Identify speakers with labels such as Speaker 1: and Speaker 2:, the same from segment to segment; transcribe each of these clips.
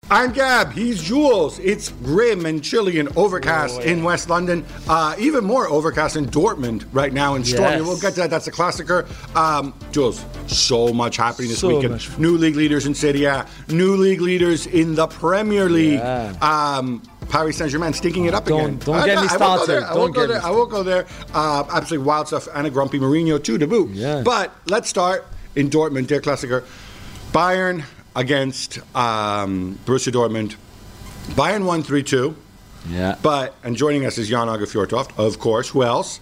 Speaker 1: I'm Gab, he's Jules. It's grim and chilly and overcast in West London. Even more overcast in Dortmund right now and stormy. We'll get to that. That's a classicer. Jules, so much happening this weekend. New league leaders in Serie A, new league leaders in the Premier League. Paris Saint-Germain stinking it up again.
Speaker 2: Don't get me started.
Speaker 1: I won't go there. Absolutely wild stuff. And a grumpy Mourinho too to boot. Yeah. But let's start in Dortmund, their classicer. Bayern against Borussia Dortmund. Bayern won 3-2.
Speaker 2: Yeah.
Speaker 1: And joining us is Jan-Åge Fjørtoft, of course. Who else?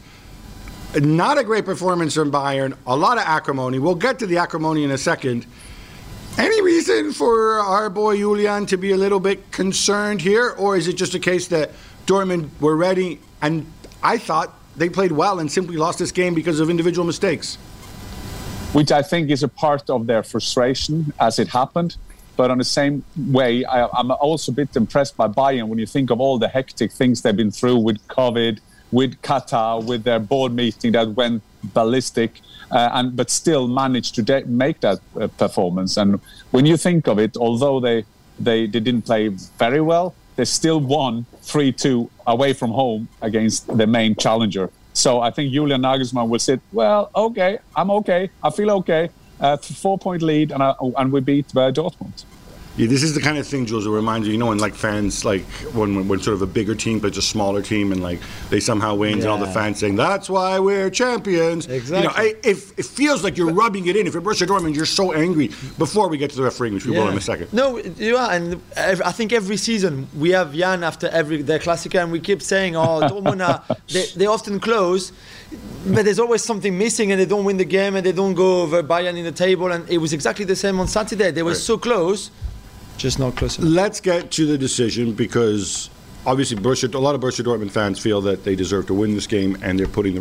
Speaker 1: Not a great performance from Bayern. A lot of acrimony. We'll get to the acrimony in a second. Any reason for our boy Julian to be a little bit concerned here? Or is it just a case that Dortmund were ready and I thought they played well and simply lost this game because of individual mistakes?
Speaker 3: Which I think is a part of their frustration as it happened. But on the same way, I'm also a bit impressed by Bayern when you think of all the hectic things they've been through with COVID, with Qatar, with their board meeting that went ballistic, but still managed to make that performance. And when you think of it, although they didn't play very well, they still won 3-2 away from home against the main challenger. So I think Julian Nagelsmann will say, well, okay, I'm okay. I feel okay. 4-point lead, and we beat Dortmund.
Speaker 1: Yeah, this is the kind of thing, Jules, that reminds you, when like fans, like when sort of a bigger team plays a smaller team and like they somehow win and all the fans saying, that's why we're champions.
Speaker 2: Exactly.
Speaker 1: It feels like you're rubbing it in. If you're Borussia Dortmund, you're so angry before we get to the refereeing, which we will in a second.
Speaker 2: No, you are. And I think every season we have Jan after their Klassiker and we keep saying, Dortmund, they often close, but there's always something missing and they don't win the game and they don't go over Bayern in the table. And it was exactly the same on Saturday. They were so close. Just not close enough.
Speaker 1: Let's get to the decision because obviously a lot of Borussia Dortmund fans feel that they deserve to win this game and they're putting the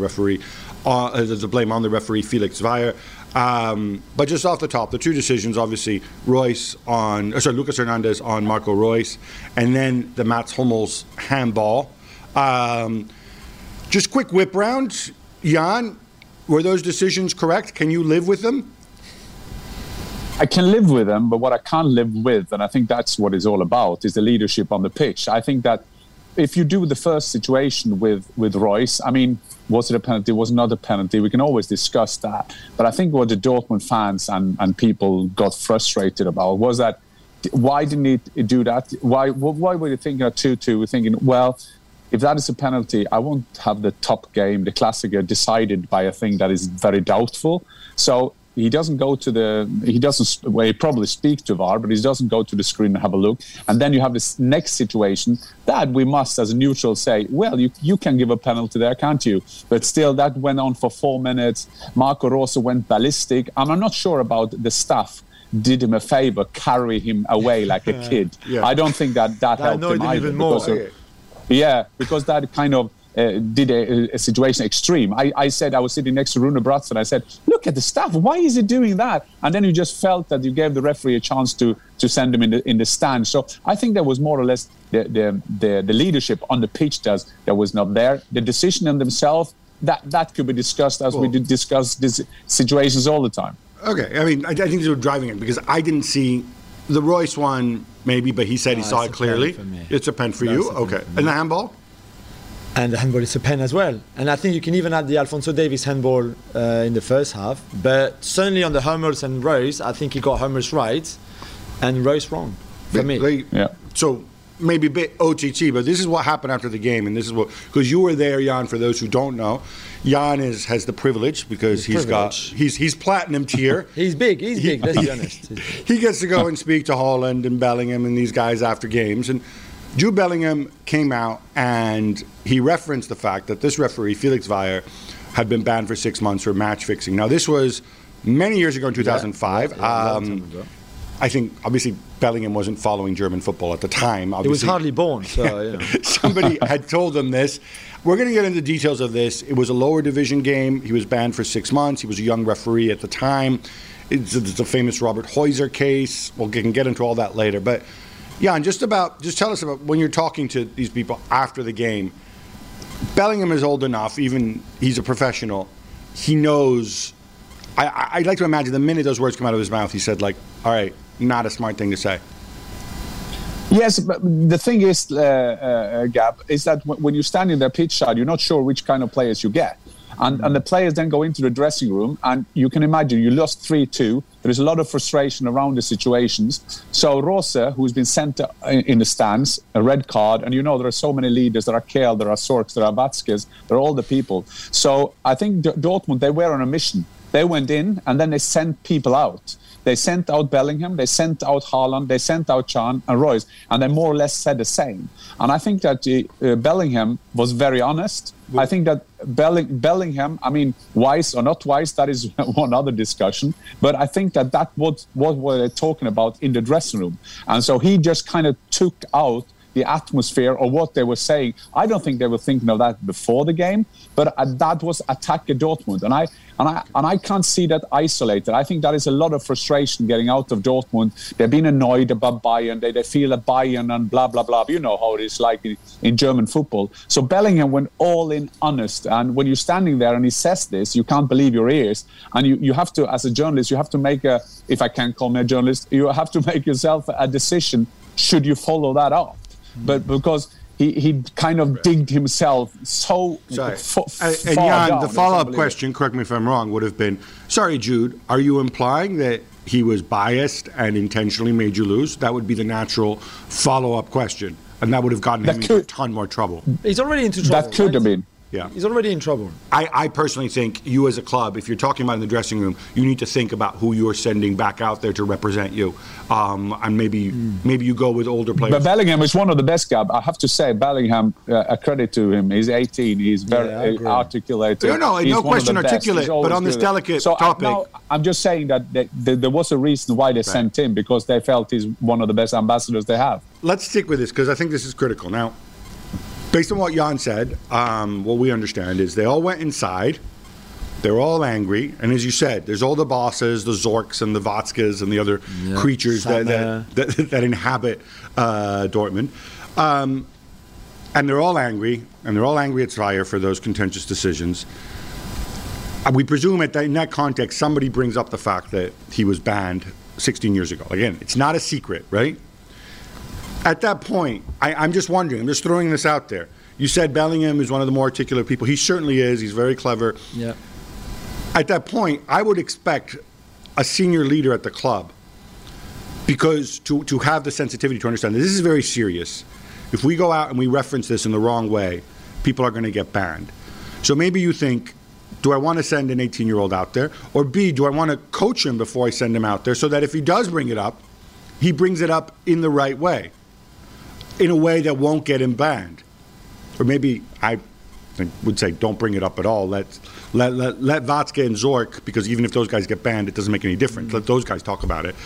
Speaker 1: blame on the referee Felix Zweier. But just off the top, the two decisions, obviously, Lucas Hernandez on Marco Reus, and then the Mats Hummels handball. Just quick whip round. Jan, were those decisions correct? Can you live with them?
Speaker 3: I can live with them, but what I can't live with, and I think that's what it's all about, is the leadership on the pitch. I think that if you do the first situation with Reus, I mean, was it a penalty? Was it not a penalty? We can always discuss that. But I think what the Dortmund fans and people got frustrated about was that why didn't he do that? Why were you thinking of 2-2? We're thinking, well, if that is a penalty, I won't have the top game, the Klassiker, decided by a thing that is very doubtful. So he doesn't he probably speak to VAR, but he doesn't go to the screen and have a look. And then you have this next situation that we must, as a neutral, say, well, you can give a penalty there, can't you? But still, that went on for 4 minutes. Marco Rose went ballistic. And I'm not sure about the staff did him a favor, carry him away like a kid. I don't think that helped him either. Because that kind of did a situation extreme. I said, I was sitting next to Rune Bratz and I said, look at the staff, why is he doing that? And then you just felt that you gave the referee a chance to send him in the stand. So I think there was more or less the leadership on the pitch that was not there. The decision in themselves, that could be discussed as we did discuss these situations all the time.
Speaker 1: Okay, I mean, I think they were driving it because I didn't see the Reus one maybe, but he said he saw it clearly. It's a pen for you? Okay. And the handball?
Speaker 2: And the handball is a pen as well. And I think you can even add the Alphonso Davies handball in the first half. But certainly on the Hummels and Reus, I think he got Hummels right and Reus wrong for me.
Speaker 1: So maybe a bit OTT, but this is what happened after the game. And this is what, because you were there, Jan, for those who don't know. Jan has the privilege because he's platinum tier.
Speaker 2: He's big, let's be honest.
Speaker 1: He gets to go and speak to Haaland and Bellingham and these guys after games. And Jude Bellingham came out and he referenced the fact that this referee, Felix Zweier, had been banned for 6 months for match fixing. Now, this was many years ago in 2005. I think, obviously, Bellingham wasn't following German football at the time.
Speaker 2: He was hardly born. So,
Speaker 1: Somebody had told him this. We're going to get into the details of this. It was a lower division game. He was banned for 6 months. He was a young referee at the time. It's the famous Robert Heuser case. We can get into all that later. But yeah, and just tell us about when you're talking to these people after the game. Bellingham is old enough, even he's a professional. He knows. I'd like to imagine the minute those words come out of his mouth, he said, like, all right, not a smart thing to say.
Speaker 3: Yes, but the thing is, Gab, is that when you stand in the pitch side, you're not sure which kind of players you get. And the players then go into the dressing room, and you can imagine you lost 3-2. There is a lot of frustration around the situations. So Rosa, who's been sent in the stands, a red card, and there are so many leaders. There are Kehl, there are Zorcs, there are Vázquez, there are all the people. So I think Dortmund, they were on a mission. They went in, and then they sent people out. They sent out Bellingham, they sent out Haaland, they sent out Can and Royce, and they more or less said the same. And I think that Bellingham was very honest. I think that Bellingham, wise or not wise, that is one other discussion. But I think that what we're talking about in the dressing room. And so he just kind of took out the atmosphere or what they were saying. I don't think they were thinking of that before the game, but that was attack at Dortmund. And I can't see that isolated. I think that is a lot of frustration getting out of Dortmund. They've been annoyed about Bayern. They feel that Bayern and blah, blah, blah. You know how it is like in German football. So Bellingham went all in honest. And when you're standing there and he says this, you can't believe your ears. And you have to, as a journalist, you have to make if I can call me a journalist, you have to make yourself a decision. Should you follow that up? But because he kind of digged himself so far
Speaker 1: and Jan, the follow-up question, correct me if I'm wrong, would have been, sorry, Jude, are you implying that he was biased and intentionally made you lose? That would be the natural follow-up question, and that would have gotten him into a ton more trouble.
Speaker 2: He's already into trouble.
Speaker 3: That could have been.
Speaker 1: Yeah.
Speaker 2: He's already in trouble.
Speaker 1: I personally think you as a club, if you're talking about in the dressing room, you need to think about who you're sending back out there to represent you. And maybe you go with older players.
Speaker 3: But Bellingham is one of the best, Gab. I have to say, Bellingham, a credit to him. He's 18. He's very articulate.
Speaker 1: No question articulate, but on this delicate topic.
Speaker 3: I'm just saying that there was a reason why they sent him, because they felt he's one of the best ambassadors they have.
Speaker 1: Let's stick with this, because I think this is critical. Now, based on what Jan said, what we understand is they all went inside. They're all angry. And as you said, there's all the bosses, the Zorcs and the Vázquez and the other creatures that inhabit Dortmund. And they're all angry. And they're all angry at Zweier for those contentious decisions. We presume in that context, somebody brings up the fact that he was banned 16 years ago. Again, it's not a secret, right? At that point, I'm just wondering, I'm just throwing this out there. You said Bellingham is one of the more articulate people. He certainly is. He's very clever.
Speaker 2: Yeah.
Speaker 1: At that point, I would expect a senior leader at the club, because to have the sensitivity to understand that this is very serious. If we go out and we reference this in the wrong way, people are going to get banned. So maybe you think, do I want to send an 18-year-old out there? Or B, do I want to coach him before I send him out there so that if he does bring it up, he brings it up in the right way, in a way that won't get him banned? Or maybe I would say don't bring it up at all. Let Vázquez and Zorc, because even if those guys get banned, it doesn't make any difference. Let those guys talk about it.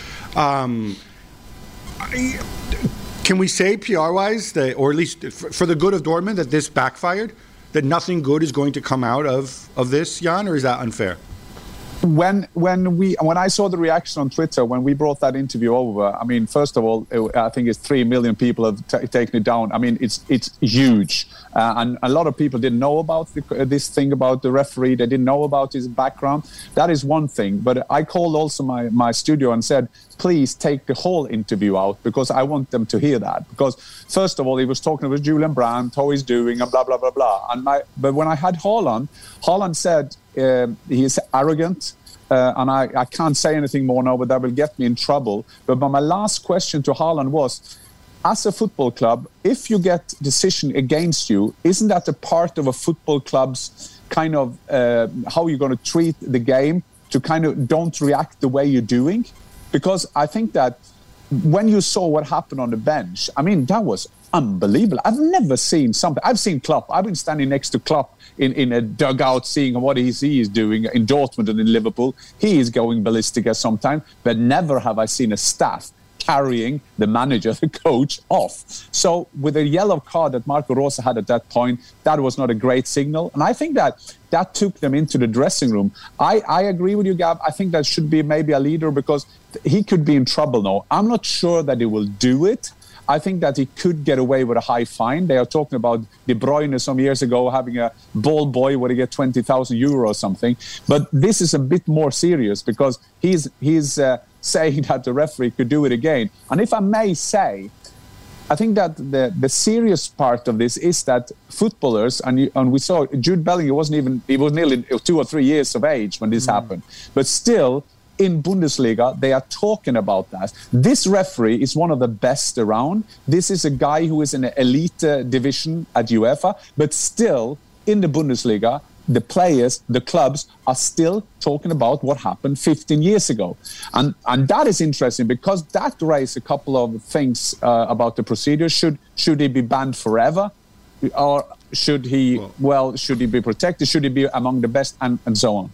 Speaker 1: Can we say PR-wise, that, or at least for the good of Dortmund, that this backfired? That nothing good is going to come out of this, Jan, or is that unfair?
Speaker 3: When I saw the reaction on Twitter when we brought that interview over, I mean, first of all, I think it's 3 million people have taken it down. I mean, it's huge, and a lot of people didn't know about this thing about the referee. They didn't know about his background. That is one thing. But I called also my studio and said, please take the whole interview out, because I want them to hear that. Because first of all, he was talking with Julian Brandt, how he's doing, and blah blah blah blah. But when I had Haaland said he is arrogant. And I can't say anything more now, but that will get me in trouble. But my last question to Haaland was, as a football club, if you get decision against you, isn't that a part of a football club's kind of how you're going to treat the game, to kind of don't react the way you're doing? Because I think that when you saw what happened on the bench, I mean, that was unbelievable. I've never seen something. I've seen Klopp. I've been standing next to Klopp in a dugout, seeing what he is doing in Dortmund and in Liverpool. He is going ballistic at some time, but never have I seen a staff carrying the manager, the coach, off. So with a yellow card that Marco Rose had at that point, that was not a great signal. And I think that took them into the dressing room. I agree with you, Gab. I think that should be maybe a leader, because he could be in trouble now. I'm not sure that he will do it. I think that he could get away with a high fine. They are talking about De Bruyne some years ago having a ball boy where he get 20,000 euro or something. But this is a bit more serious, because he's saying that the referee could do it again. And if I may say, I think that the serious part of this is that footballers, and we saw Jude Bellingham he was nearly 2 or 3 years of age when this happened, but still in Bundesliga they are talking about that. This referee is one of the best around. This is a guy who is in an elite division at UEFA, but still in the Bundesliga, the players, the clubs are still talking about what happened 15 years ago. And that is interesting because that raised a couple of things about the procedure. Should he be banned forever? Or should he be protected? Should he be among the best and so on?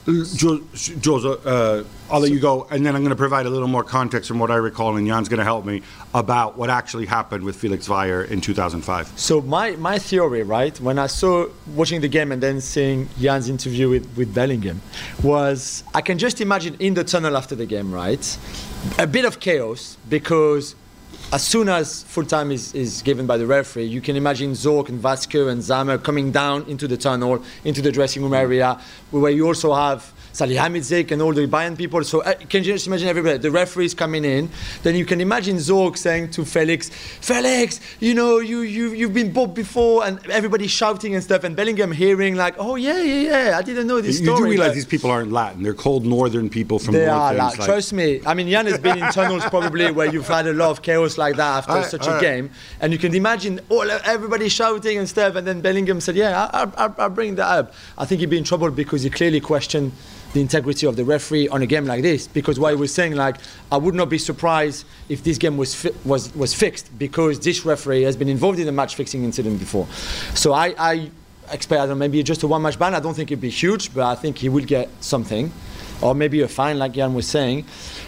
Speaker 1: Jules, I'll let you go, and then I'm going to provide a little more context from what I recall, and Jan's going to help me, about what actually happened with Felix Weyer in 2005.
Speaker 2: So my theory, right, when I saw watching the game and then seeing Jan's interview with Bellingham, was I can just imagine in the tunnel after the game, right, a bit of chaos, because as soon as full time is given by the referee, you can imagine Zorc and Vasco and Zamer coming down into the tunnel, into the dressing room area, where you also have Salihamidzic and all the Bayern people. So can you just imagine everybody? The referees coming in. Then you can imagine Zorc saying to Felix, you know, you've been booked before, and everybody shouting and stuff, and Bellingham hearing like, oh yeah, I didn't know this story.
Speaker 1: You do realize these people aren't Latin. They're cold northern people from
Speaker 2: They
Speaker 1: North
Speaker 2: are
Speaker 1: Things,
Speaker 2: Latin. Trust me. I mean, Jan has been in tunnels probably where you've had a lot of chaos like that after such a game. And you can imagine everybody shouting and stuff, and then Bellingham said, I'll bring that up. I think he'd be in trouble because he clearly questioned the integrity of the referee on a game like this, because what he was saying, like, I would not be surprised if this game was fixed, because this referee has been involved in a match fixing incident before. So I expect, I don't know, maybe just a one match ban. I don't think it'd be huge, but I think he will get something, or maybe a fine, like Jan was saying.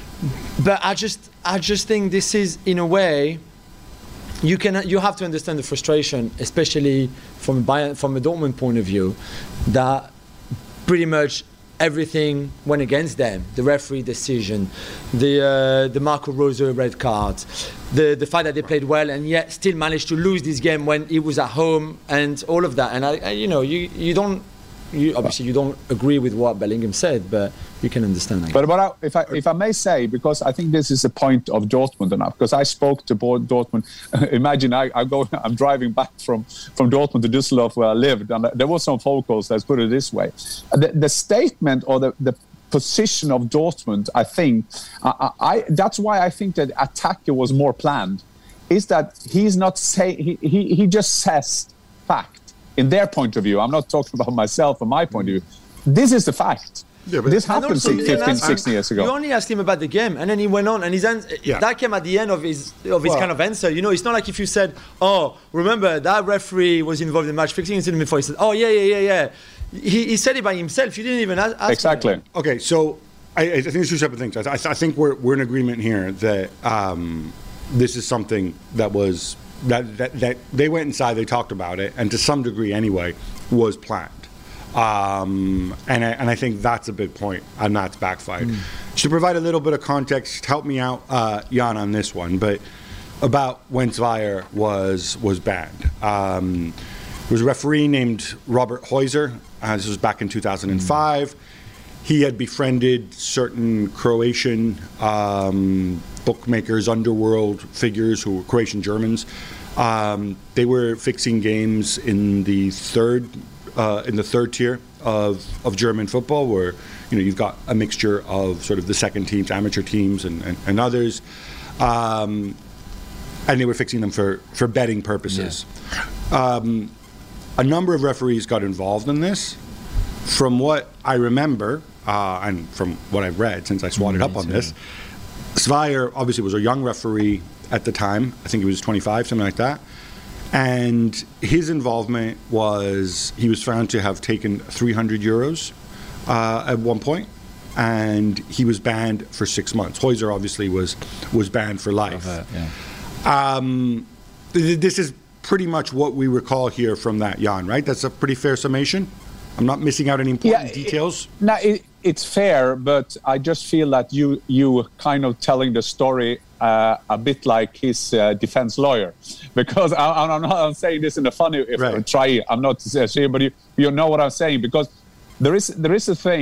Speaker 2: But I just think this is, in a way, you have to understand the frustration, especially from a Dortmund point of view, that pretty much everything went against them. The referee decision, the Marco Rose red card, the fact that they played well and yet still managed to lose this game when it was at home, and all of that. And you obviously don't agree with what Bellingham said, but you can understand that.
Speaker 3: But if I may say, because I think this is the point of Dortmund enough, because I spoke to Dortmund. Imagine I'm driving back from Dortmund to Düsseldorf where I lived, and there were some phone calls. Let's put it this way: the statement or the position of Dortmund, I think, that's why I think that Attacker was more planned. Is that he's not saying he just says fact. In their point of view, I'm not talking about myself and my point of view. This is the fact. Yeah, this happened 15, 16 years ago.
Speaker 2: You only asked him about the game, and then he went on, and that came at the end of his kind of answer. You know, it's not like if you said, "Oh, remember that referee was involved in match fixing incident before." He said, "Oh, yeah." He said it by himself. You didn't even ask
Speaker 3: exactly.
Speaker 2: him.
Speaker 1: Okay, so I think there's two separate things. I think we're in agreement here that this is something that was. That they went inside, they talked about it, and to some degree anyway, was planned. And I think that's a big point, and that's backfired. Just to provide a little bit of context, help me out, Jan, on this one, but about when Weyer was banned. There was a referee named Robert Heuser. This was back in 2005. He had befriended certain Croatian bookmakers, underworld figures who were Croatian Germans. They were fixing games in the third tier of German football, where you've got a mixture of sort of the second teams, amateur teams, and others, and they were fixing them for betting purposes. Yeah. A number of referees got involved in this. From what I remember, and from what I've read since I swatted up on this, Weyer obviously was a young referee at the time. I think he was 25, something like that. And his involvement was, he was found to have taken 300 euros at one point, and he was banned for 6 months. Heuser obviously was banned for life. This is pretty much what we recall here from that, Jan, right? That's a pretty fair summation? I'm not missing out any important details?
Speaker 3: It's fair, but I just feel that you kind of telling the story a bit like his defense lawyer, because I'm saying this in a funny I'm not saying, but you know what I'm saying, because there is a thing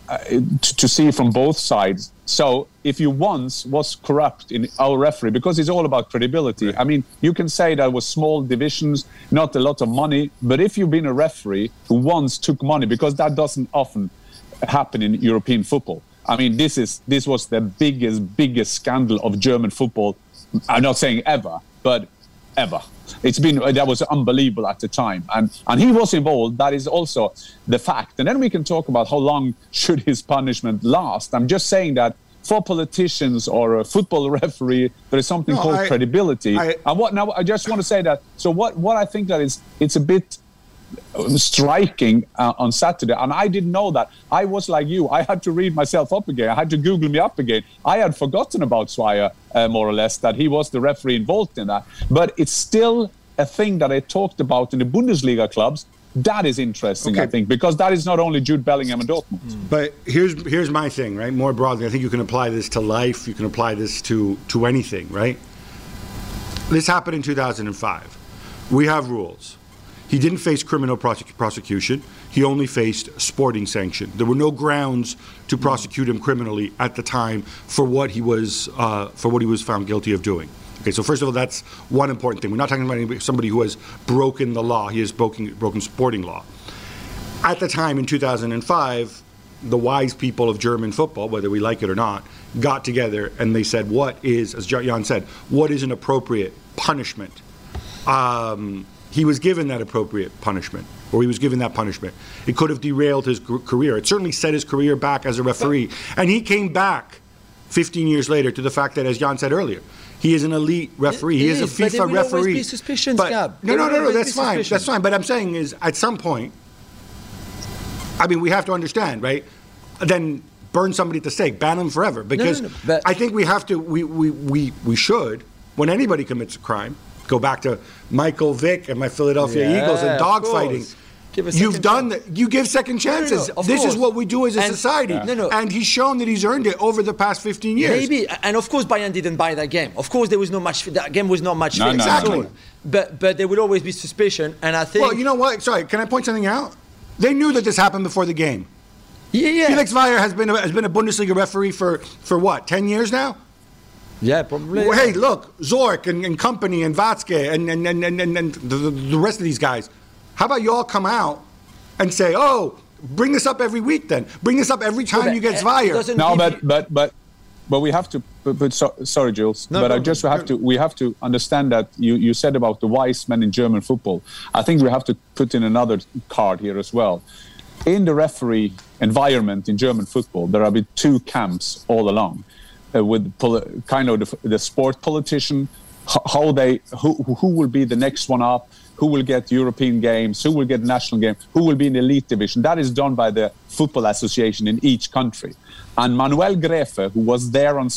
Speaker 3: to see from both sides. So if you once was corrupt in our referee, because it's all about credibility.
Speaker 1: Right.
Speaker 3: I mean, you can say that was small divisions, not a lot of money, but if you've been a referee who once took money, because that doesn't often happen in European football. I mean, this was the biggest scandal of German football. I'm not saying ever, but ever. That was unbelievable at the time, and he was involved. That is also the fact. And then we can talk about how long should his punishment last. I'm just saying that for politicians or a football referee, there is something called credibility. I just want to say that. So what I think that is, it's a bit striking on Saturday, and I didn't know that. I was like you. I had to read myself up again. I had to Google me up again. I had forgotten about Zweier, more or less, that he was the referee involved in that. But it's still a thing that I talked about in the Bundesliga clubs. That is interesting, I think, because that is not only Jude Bellingham and Dortmund.
Speaker 1: But here's my thing, right? More broadly, I think you can apply this to life. You can apply this to anything, right? This happened in 2005. We have rules. He didn't face criminal prosecution. He only faced sporting sanction. There were no grounds to prosecute him criminally at the time for what he was found guilty of doing. Okay, so first of all, that's one important thing. We're not talking about somebody who has broken the law. He has broken sporting law. At the time in 2005, the wise people of German football, whether we like it or not, got together and they said, what is, as Jan said, what is an appropriate punishment? He was given that appropriate punishment, or he was given that punishment. It could have derailed his career. It certainly set his career back as a referee. And he came back 15 years later to the fact that, as Jan said earlier, he is an elite referee. He is a FIFA referee. Always
Speaker 2: be suspicions,
Speaker 1: but,
Speaker 2: Gab.
Speaker 1: No, that's fine. That's fine. But I'm saying is, at some point, I mean, we have to understand, right? Then burn somebody at the stake, ban them forever. Because I think we have to, we should, when anybody commits a crime, go back to Michael Vick and my Philadelphia Eagles and dogfighting. You've done that. You give second chances. This is what we do as a society. And he's shown that he's earned it over the past 15 years.
Speaker 2: Maybe, and of course Bayern didn't buy that game. Of course there was no match. That game was not much.
Speaker 1: Exactly.
Speaker 2: But there would always be suspicion, and I think.
Speaker 1: Well, you know what? Sorry, can I point something out? They knew that this happened before the game.
Speaker 2: Yeah.
Speaker 1: Felix Zweier has been a Bundesliga referee for what, 10 years now?
Speaker 2: Yeah, probably.
Speaker 1: Well, hey, look, Zorc and company and Watzke and the rest of these guys. How about you all come out and say, oh, bring this up every week then. Bring this up every time you get Zweier.
Speaker 3: No, but we have to, sorry, Jules, we have to understand that you said about the wise men in German football. I think we have to put in another card here as well. In the referee environment in German football, there have been two camps all along. With kind of the sport politician, who will be the next one up, who will get European games, who will get national game, who will be in the elite division. That is done by the football association in each country. And Manuel Gräfe, who was there on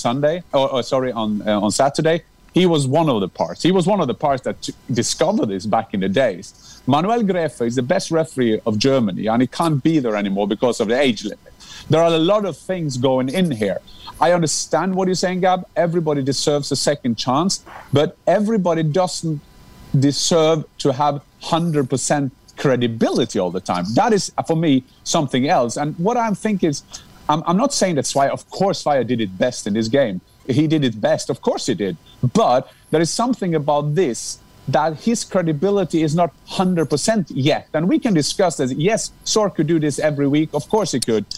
Speaker 3: on Saturday, he was one of the parts. He was one of the parts that discovered this back in the days. Manuel Gräfe is the best referee of Germany, and he can't be there anymore because of the age limit. There are a lot of things going in here. I understand what you're saying, Gab. Everybody deserves a second chance, but everybody doesn't deserve to have 100% credibility all the time. That is, for me, something else. And what I'm thinking is, I'm not saying that Zweier, of course, Zweier did it best in this game. He did it best. Of course he did. But there is something about this that his credibility is not 100% yet. And we can discuss that. Yes, Zorc could do this every week. Of course he could.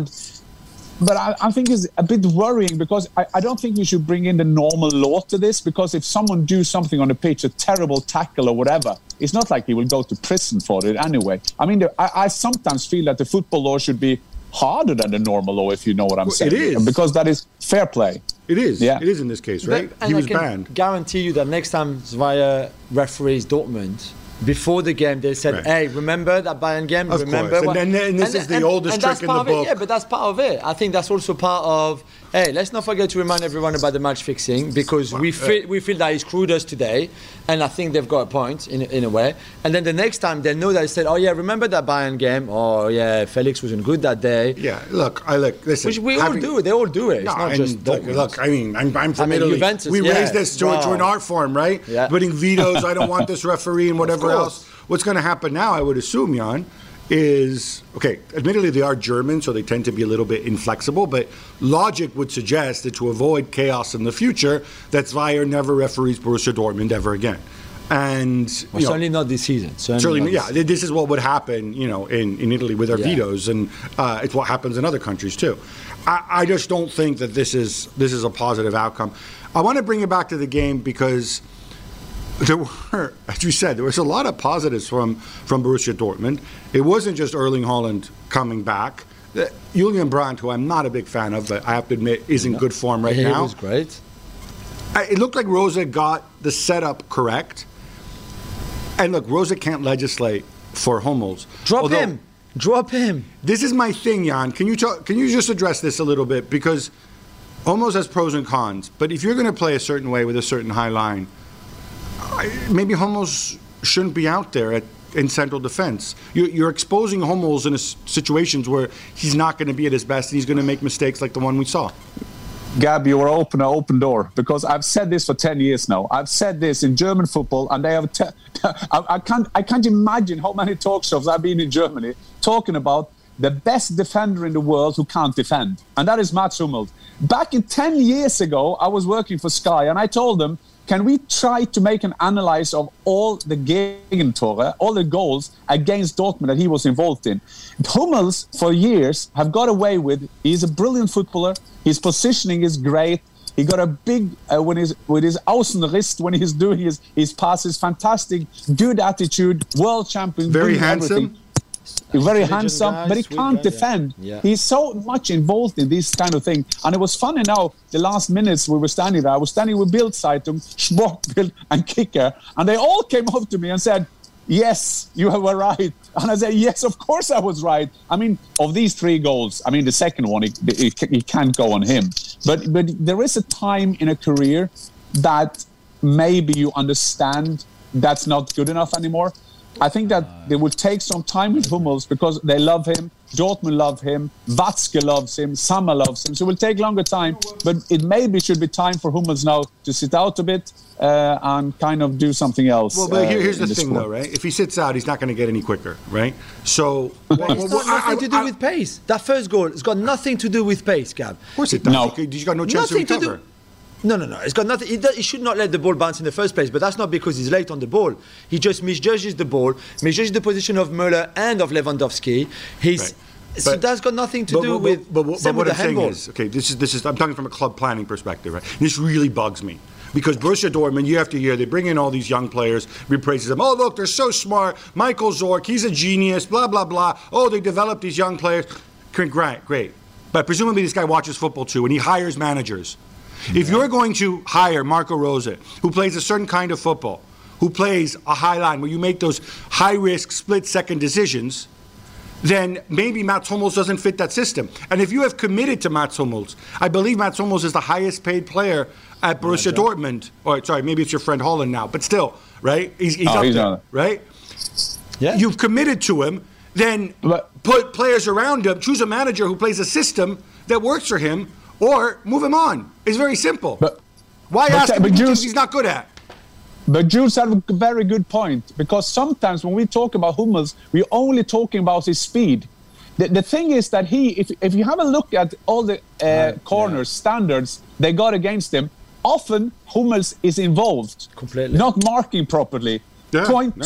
Speaker 3: But I think it's a bit worrying because I don't think you should bring in the normal law to this, because if someone do something on the pitch, a terrible tackle or whatever, it's not like he will go to prison for it anyway. I mean, I sometimes feel that the football law should be harder than the normal law, if you know what I'm saying.
Speaker 1: It is.
Speaker 3: Because that is fair play.
Speaker 1: It is. Yeah. It is in this case, right?
Speaker 2: But,
Speaker 1: he was
Speaker 2: I can
Speaker 1: banned.
Speaker 2: Guarantee you that next time Zweier referees Dortmund, before the game, they said, hey, remember that Bayern game?
Speaker 1: Of
Speaker 2: remember
Speaker 1: course. And this is the oldest trick in the book.
Speaker 2: Yeah, but that's part of it. I think that's also part of, hey, let's not forget to remind everyone about the match fixing, because we feel that he screwed us today, and I think they've got a point in a way. And then the next time they know that he said, oh yeah, remember that Bayern game? Oh yeah, Felix wasn't good that day.
Speaker 1: Yeah, listen.
Speaker 2: Which we all do it. They all do it. It's not just
Speaker 1: look, I mean, I'm from Italy.
Speaker 2: Juventus,
Speaker 1: we raised this to an art form, right?
Speaker 2: Yeah.
Speaker 1: Putting vetoes, I don't want this referee and whatever else. What's going to happen now, I would assume, Jan, is, okay, admittedly they are German, so they tend to be a little bit inflexible, but logic would suggest that to avoid chaos in the future, that Zweier never referees Borussia Dortmund ever again. And
Speaker 2: certainly not this season.
Speaker 1: Certainly, yeah. This is what would happen, in Italy with our vetoes, and it's what happens in other countries too. I just don't think that this is a positive outcome. I want to bring it back to the game because there were, as you said, there was a lot of positives from Borussia Dortmund. It wasn't just Erling Haaland coming back. Julian Brandt, who I'm not a big fan of, but I have to admit is in good form right now.
Speaker 2: He was great.
Speaker 1: It looked like Rosa got the setup correct. And look, Rosa can't legislate for Hummels.
Speaker 2: Drop him. This
Speaker 1: is my thing, Jan. Can you just address this a little bit? Because Hummels has pros and cons. But if you're going to play a certain way with a certain high line, maybe Hummels shouldn't be out there in central defense. You're exposing Hummels in situations where he's not going to be at his best and he's going to make mistakes like the one we saw.
Speaker 3: Gab, you are an open door, because I've said this for 10 years now. I've said this in German football, and they have. I can't imagine how many talk shows I've been in Germany talking about the best defender in the world who can't defend, and that is Mats Hummels. Back in 10 years ago, I was working for Sky, and I told them, can we try to make an analysis of all the Gegentore, all the goals against Dortmund that he was involved in? Hummels, for years, have got away with. He's a brilliant footballer. His positioning is great. He got a big, with his Außenriss, when he's doing his passes, fantastic, good attitude, world champion.
Speaker 1: Very handsome.
Speaker 3: Very handsome, but he can't defend.
Speaker 2: Yeah.
Speaker 3: He's so much involved in this kind of thing. And it was funny now, the last minutes we were standing there, I was standing with Bild Zeitung, Sportbild and Kicker, and they all came up to me and said, yes, you were right. And I said, yes, of course I was right. I mean, of these 3 goals, I mean, the second one, it can't go on him. But there is a time in a career that maybe you understand that's not good enough anymore. I think that they will take some time with Hummels because they love him. Dortmund love him. Watzke loves him. Sammer loves him. So it will take longer time. But it maybe should be time for Hummels now to sit out a bit and kind of do something else.
Speaker 1: Well, but here's the thing, though, right? If he sits out, he's not going to get any quicker, right? So
Speaker 2: it's got nothing to do with pace. That first goal, it's got nothing to do with pace, Gab.
Speaker 1: Of course it does.
Speaker 3: No.
Speaker 1: He's got no chance to recover.
Speaker 2: No. It's got nothing. He should not let the ball bounce in the first place, but that's not because he's late on the ball. He just misjudges the ball, misjudges the position of Müller and of Lewandowski. So that's got nothing to do with.
Speaker 1: But what I'm saying is, okay, this is. I'm talking from a club planning perspective, right? This really bugs me. Because Borussia Dortmund, year after year, they bring in all these young players, repraises them. Oh, look, they're so smart. Michael Zorc, he's a genius, blah, blah, blah. Oh, they developed these young players. Great. But presumably this guy watches football too, and he hires managers. If you're going to hire Marco Rose, who plays a certain kind of football, who plays a high line where you make those high-risk split-second decisions, then maybe Mats Hummels doesn't fit that system. And if you have committed to Mats Hummels, I believe Mats Hummels is the highest-paid player at Borussia Dortmund. Or, sorry, maybe it's your friend Holland now, but still, right? He's up there, right?
Speaker 2: Yeah.
Speaker 1: You've committed to him, then put players around him, choose a manager who plays a system that works for him, or move him on. It's very simple. Why ask him things he's not good at?
Speaker 3: But Jules had a very good point, because sometimes when we talk about Hummels, we're only talking about his speed. The thing is that if you have a look at all the corners, standards they got against him, often Hummels is involved.
Speaker 2: Completely.
Speaker 3: Not marking properly.
Speaker 1: Yeah,
Speaker 3: Point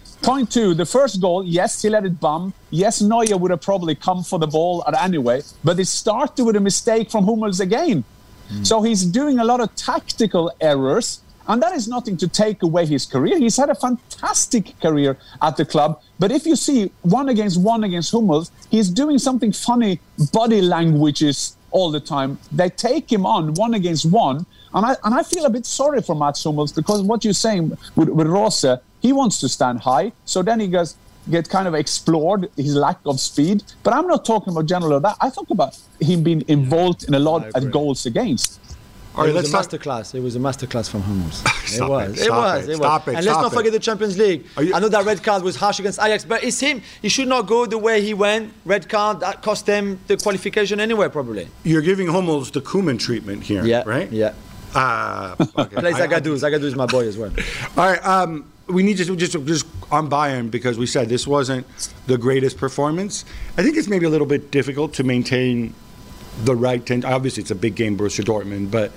Speaker 3: two, the first goal, yes, he let it bump. Yes, Neuer would have probably come for the ball anyway, but it started with a mistake from Hummels again. So he's doing a lot of tactical errors, and that is nothing to take away his career. He's had a fantastic career at the club, but if you see one against Hummels, he's doing something funny, body languages all the time. They take him on 1 against 1, and I feel a bit sorry for Mats Hummels, because what you're saying with Rose, he wants to stand high, so then he get kind of explored his lack of speed. But I'm not talking about general of that. I talk about him being involved in a lot of goals against.
Speaker 1: All right,
Speaker 2: it was a masterclass. It was a masterclass from Hummels. It was. And let's not forget the Champions League. I know that red card was harsh against Ajax, but it's him. He should not go the way he went. Red card, that cost them the qualification anyway, probably.
Speaker 1: You're giving Hummels the Koeman treatment here, right?
Speaker 2: Yeah.
Speaker 1: Okay.
Speaker 2: Play Zagadou. Zagadou is my boy as well.
Speaker 1: All right. We need to just on Bayern, because we said this wasn't the greatest performance. I think it's maybe a little bit difficult to maintain the right tension. Obviously, it's a big game, Borussia Dortmund, but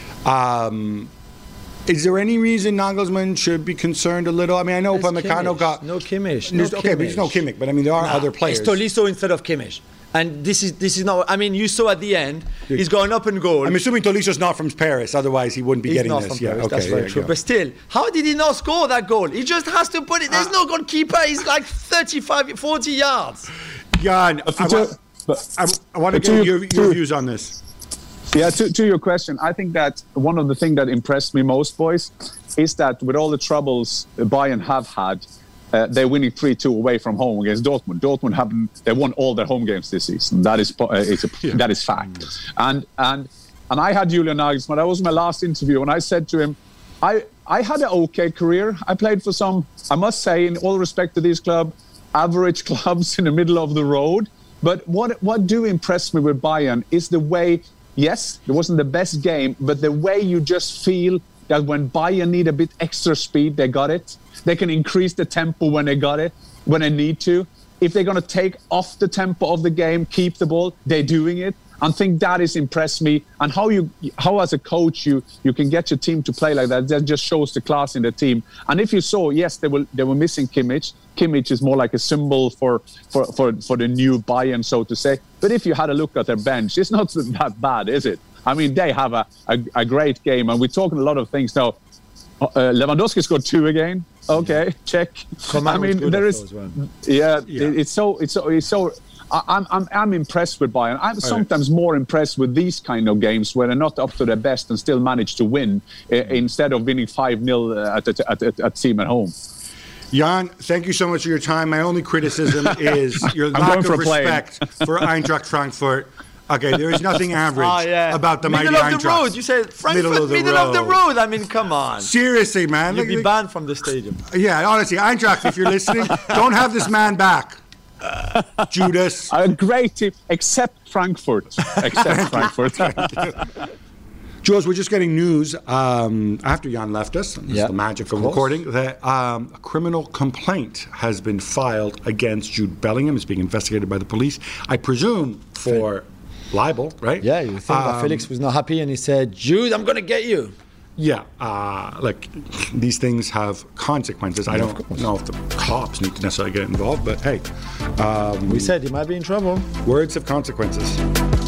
Speaker 1: is there any reason Nagelsmann should be concerned a little? I mean, I know Upamecano got
Speaker 2: no Kimmich.
Speaker 1: Okay, but there's no Kimmich. But I mean, there are other players.
Speaker 2: It's Tolisso instead of Kimmich. And this is not. I mean, you saw at the end, he's going up in goal.
Speaker 1: I'm assuming Tolisso's not from Paris, otherwise he wouldn't be
Speaker 2: He's
Speaker 1: getting
Speaker 2: not
Speaker 1: this.
Speaker 2: from Paris, that's very true.
Speaker 1: Go.
Speaker 2: But still, how did he not score that goal? He just has to put it. There's no goalkeeper. He's like 35, 40 yards.
Speaker 1: Jan, I want to get your views on this.
Speaker 3: Yeah, to your question, I think that one of the things that impressed me most, boys, is that with all the troubles Bayern have had, they're winning 3-2 away from home against Dortmund. Dortmund they won all their home games this season. That is that is fact. And I had Julian Nagelsmann. That was my last interview, and I said to him, I had an okay career. I played for some, I must say, in all respect to these average clubs in the middle of the road. But what do impress me with Bayern is the way. Yes, it wasn't the best game, but the way you just feel that when Bayern need a bit extra speed, they got it. They can increase the tempo when they got it, when they need to. If they're going to take off the tempo of the game, keep the ball, they're doing it. I think that has impressed me. And how as a coach you can get your team to play like that just shows the class in the team. And if you saw, yes, they were missing Kimmich. Kimmich is more like a symbol for the new Bayern, so to say. But if you had a look at their bench, it's not that bad, is it? I mean, they have a great game, and we're talking a lot of things now. Lewandowski scored 2 again. Okay, check.
Speaker 2: Coman, I mean, there is. Well.
Speaker 3: Yeah, it's so. I'm impressed with Bayern. I'm sometimes more impressed with these kind of games where they're not up to their best and still manage to win instead of winning 5-0 at team at home.
Speaker 1: Jan, thank you so much for your time. My only criticism is your lack of respect for Eintracht Frankfurt. Okay, there is nothing average about the mighty Eintracht.
Speaker 2: Middle of the road. You said Frankfurt, middle of the road. I mean, come on.
Speaker 1: Seriously, man.
Speaker 2: You'd be banned from the stadium.
Speaker 1: Yeah, honestly, Eintracht, if you're listening, don't have this man back. Judas.
Speaker 3: A great team, except Frankfurt. Except Frankfurt.
Speaker 1: Jules, we're just getting news after Jan left us. This is the magic of recording. That a criminal complaint has been filed against Jude Bellingham. It's being investigated by the police. I presume for libel, right?
Speaker 2: Yeah, you think that Felix was not happy and he said, Jude, I'm going to get you.
Speaker 1: Yeah, like these things have consequences. I don't know if the cops need to necessarily get involved, but hey.
Speaker 2: We said he might be in trouble.
Speaker 1: Words have consequences.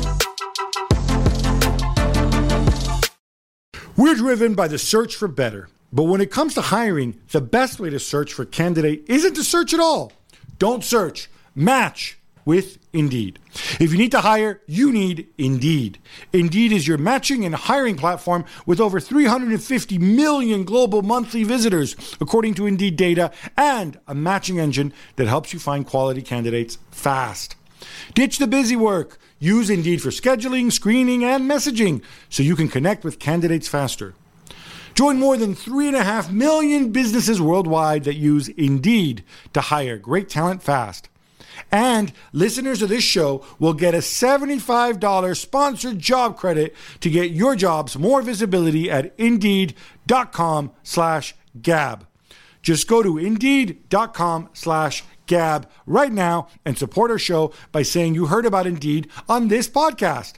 Speaker 1: We're driven by the search for better. But when it comes to hiring, the best way to search for a candidate isn't to search at all. Don't search. Match with Indeed. If you need to hire, you need Indeed. Indeed is your matching and hiring platform with over 350 million global monthly visitors, according to Indeed data, and a matching engine that helps you find quality candidates fast. Ditch the busy work. Use Indeed for scheduling, screening, and messaging so you can connect with candidates faster. Join more than 3.5 million businesses worldwide that use Indeed to hire great talent fast. And listeners of this show will get a $75 sponsored job credit to get your jobs more visibility at Indeed.com/Gab. Just go to Indeed.com/Gab right now and support our show by saying you heard about Indeed on this podcast.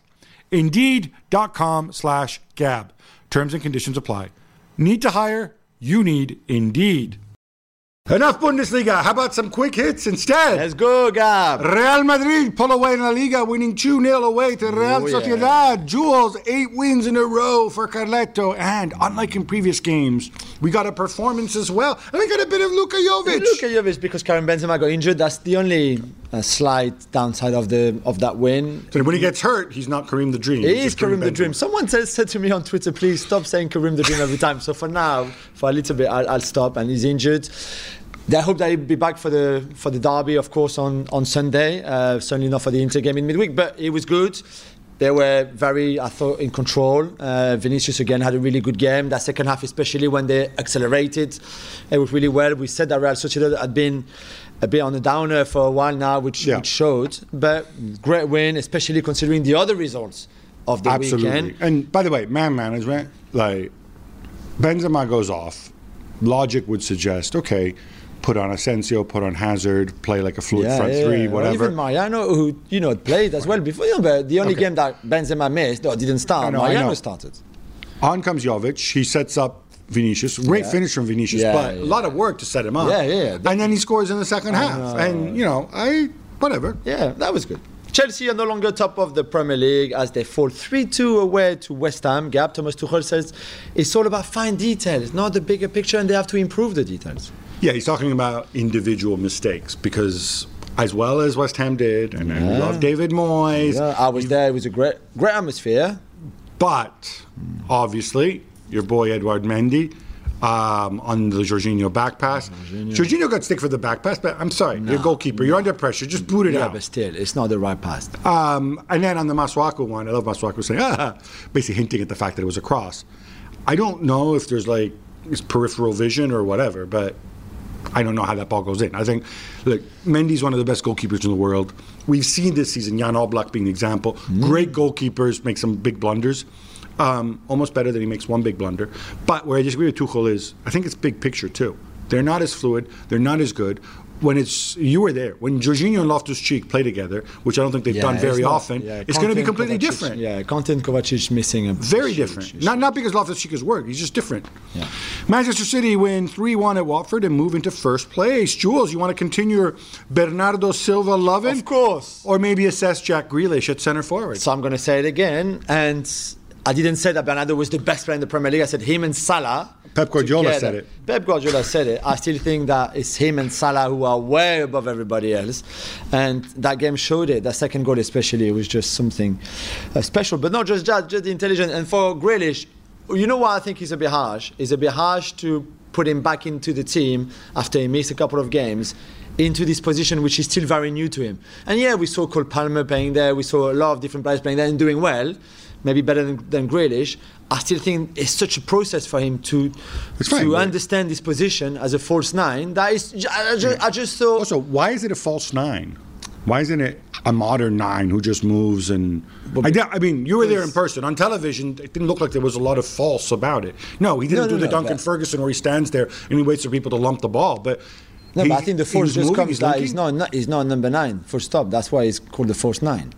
Speaker 1: Indeed.com/Gab. Terms and conditions apply. Need to hire? You need Indeed. Enough Bundesliga. How about some quick hits instead?
Speaker 2: Let's go, Gab.
Speaker 1: Real Madrid pull away in La Liga, winning 2-0 away to Real Sociedad. Jules, 8 wins in a row for Carleto. And unlike in previous games, we got a performance as well. And we got a bit of Luka Jovic.
Speaker 2: Luka Jovic, because Karim Benzema got injured. That's the only slight downside of that win.
Speaker 1: So when he gets hurt, he's not Karim the Dream.
Speaker 2: He is Karim the Dream. Someone said to me on Twitter, please stop saying Karim the Dream every time. So for now, for a little bit, I'll stop. And he's injured. I hope that he'll be back for the derby, of course, on Sunday. Certainly not for the Inter game in midweek, but it was good. They were very, I thought, in control. Vinicius, again, had a really good game. That second half, especially when they accelerated, it was really well. We said that Real Sociedad had been a bit on the downer for a while now, which showed. But great win, especially considering the other results of the weekend.
Speaker 1: And by the way, man management, like Benzema goes off. Logic would suggest, okay, put on Asensio, put on Hazard, play like a fluid front three, whatever.
Speaker 2: Even Mariano, who played as well before. But the only game that Benzema missed, didn't start. Mariano started.
Speaker 1: On comes Jovic. He sets up Vinicius. Great finish from Vinicius, but a lot of work to set him up. And then he scores in the second half. And, whatever.
Speaker 2: Yeah, that was good. Chelsea are no longer top of the Premier League as they fall 3-2 away to West Ham. Gab, Thomas Tuchel says it's all about fine details, not the bigger picture, and they have to improve the details.
Speaker 1: Yeah, he's talking about individual mistakes because as well as West Ham did, and we love David Moyes.
Speaker 2: Yeah, I was there. It was a great atmosphere.
Speaker 1: But obviously, your boy Edouard Mendy on the Jorginho back pass. Jorginho got stick for the back pass, but I'm sorry, you're a goalkeeper. You're under pressure. Just boot it out.
Speaker 2: Yeah, but still, it's not the right pass.
Speaker 1: And then on the Masuaku one, I love Masuaku saying, basically hinting at the fact that it was a cross. I don't know if there's like it's peripheral vision or whatever, but I don't know how that ball goes in. I think, look, Mendy's one of the best goalkeepers in the world. We've seen this season, Jan Oblak being the example. Great goalkeepers make some big blunders. Almost better than he makes one big blunder. But where I disagree with Tuchel is, I think it's big picture too. They're not as fluid. They're not as good. When you were there, when Jorginho and Loftus-Cheek play together, which I don't think they've done very often, it's going to be completely different.
Speaker 2: Yeah, Kanté and Kovacic missing
Speaker 1: very different. Not because Loftus-Cheek has worked. He's just different. Yeah. Manchester City win 3-1 at Watford and move into first place. Jules, you want to continue your Bernardo Silva loving?
Speaker 2: Of course.
Speaker 1: Or maybe assess Jack Grealish at centre forward.
Speaker 2: So I'm going to say it again, and I didn't say that Bernardo was the best player in the Premier League. I said him and Salah.
Speaker 1: Pep Guardiola said it.
Speaker 2: Pep Guardiola said it. I still think that it's him and Salah who are way above everybody else. And that game showed it. That second goal especially, it was just something special. But not just that, just the intelligence. And for Grealish, you know what I think is a bit harsh? It's a bit harsh to put him back into the team after he missed a couple of games, into this position which is still very new to him. And yeah, we saw Cole Palmer playing there. We saw a lot of different players playing there and doing well. Maybe better than Grealish. I still think it's such a process for him to understand this position as a false nine. That is, I just thought.
Speaker 1: Also, why is it a false nine? Why isn't it a modern nine who just moves and? I mean, you were there in person. On television, it didn't look like there was a lot of false about it. No, he didn't do the Duncan Ferguson where he stands there and he waits for people to lump the ball. But
Speaker 2: but I think the false just comes that he's not number 9. Full stop. That's why it's called the false 9.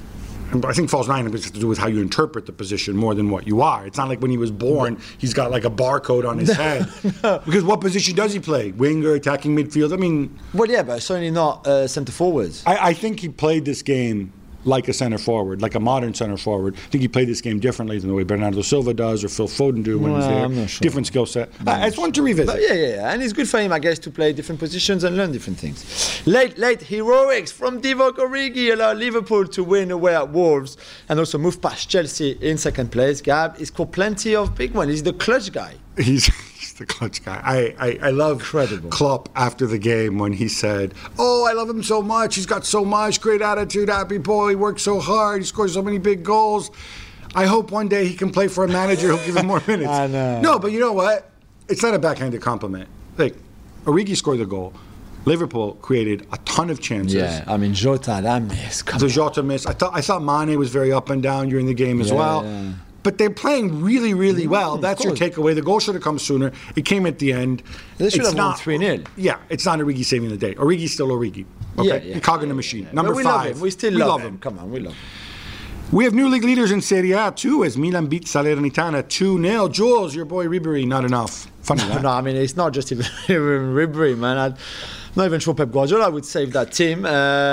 Speaker 1: I think false 9 has to do with how you interpret the position more than what you are. It's not like when he was born, he's got like a barcode on his head. Because what position does he play? Winger, attacking midfield? I mean...
Speaker 2: Well, yeah, but certainly not centre forwards.
Speaker 1: I think he played this game like a centre forward, like a modern centre forward. I think he played this game differently than the way Bernardo Silva does or Phil Foden do when he's there.
Speaker 2: I'm not sure.
Speaker 1: Different skill set. It's one to revisit.
Speaker 2: But yeah. And it's good for him, I guess, to play different positions and learn different things. Late heroics from Divock Origi allowed Liverpool to win away at Wolves and also move past Chelsea in second place. Gab, he's got plenty of big ones. He's the clutch guy.
Speaker 1: He's the clutch guy. I love Klopp after the game when he said, "Oh, I love him so much. He's got so much great attitude, happy boy. He works so hard. He scores so many big goals. I hope one day he can play for a manager who'll give him more minutes."
Speaker 2: I know.
Speaker 1: No, but you know what? It's not a backhanded compliment. Like, Origi scored the goal. Liverpool created a ton of chances.
Speaker 2: Yeah, I mean, Jota, that miss.
Speaker 1: The Jota miss. I thought Mane was very up and down during the game as well. Yeah. But they're playing really, really well. That's your takeaway. The goal should have come sooner. It came at the end.
Speaker 2: They should have won 3-0.
Speaker 1: Yeah, it's not Origi saving the day. Origi's still Origi. Okay?
Speaker 2: Yeah.
Speaker 1: Cog in the machine. Number
Speaker 2: but we
Speaker 1: 5.
Speaker 2: Love him. We still love him. Come on, we love him.
Speaker 1: We have new league leaders in Serie A too, as Milan beat Salernitana 2-0. Jules, your boy Ribéry, not enough. Funny that.
Speaker 2: No, I mean, it's not just even Ribéry, man. I'm not even sure Pep Guardiola would save that team.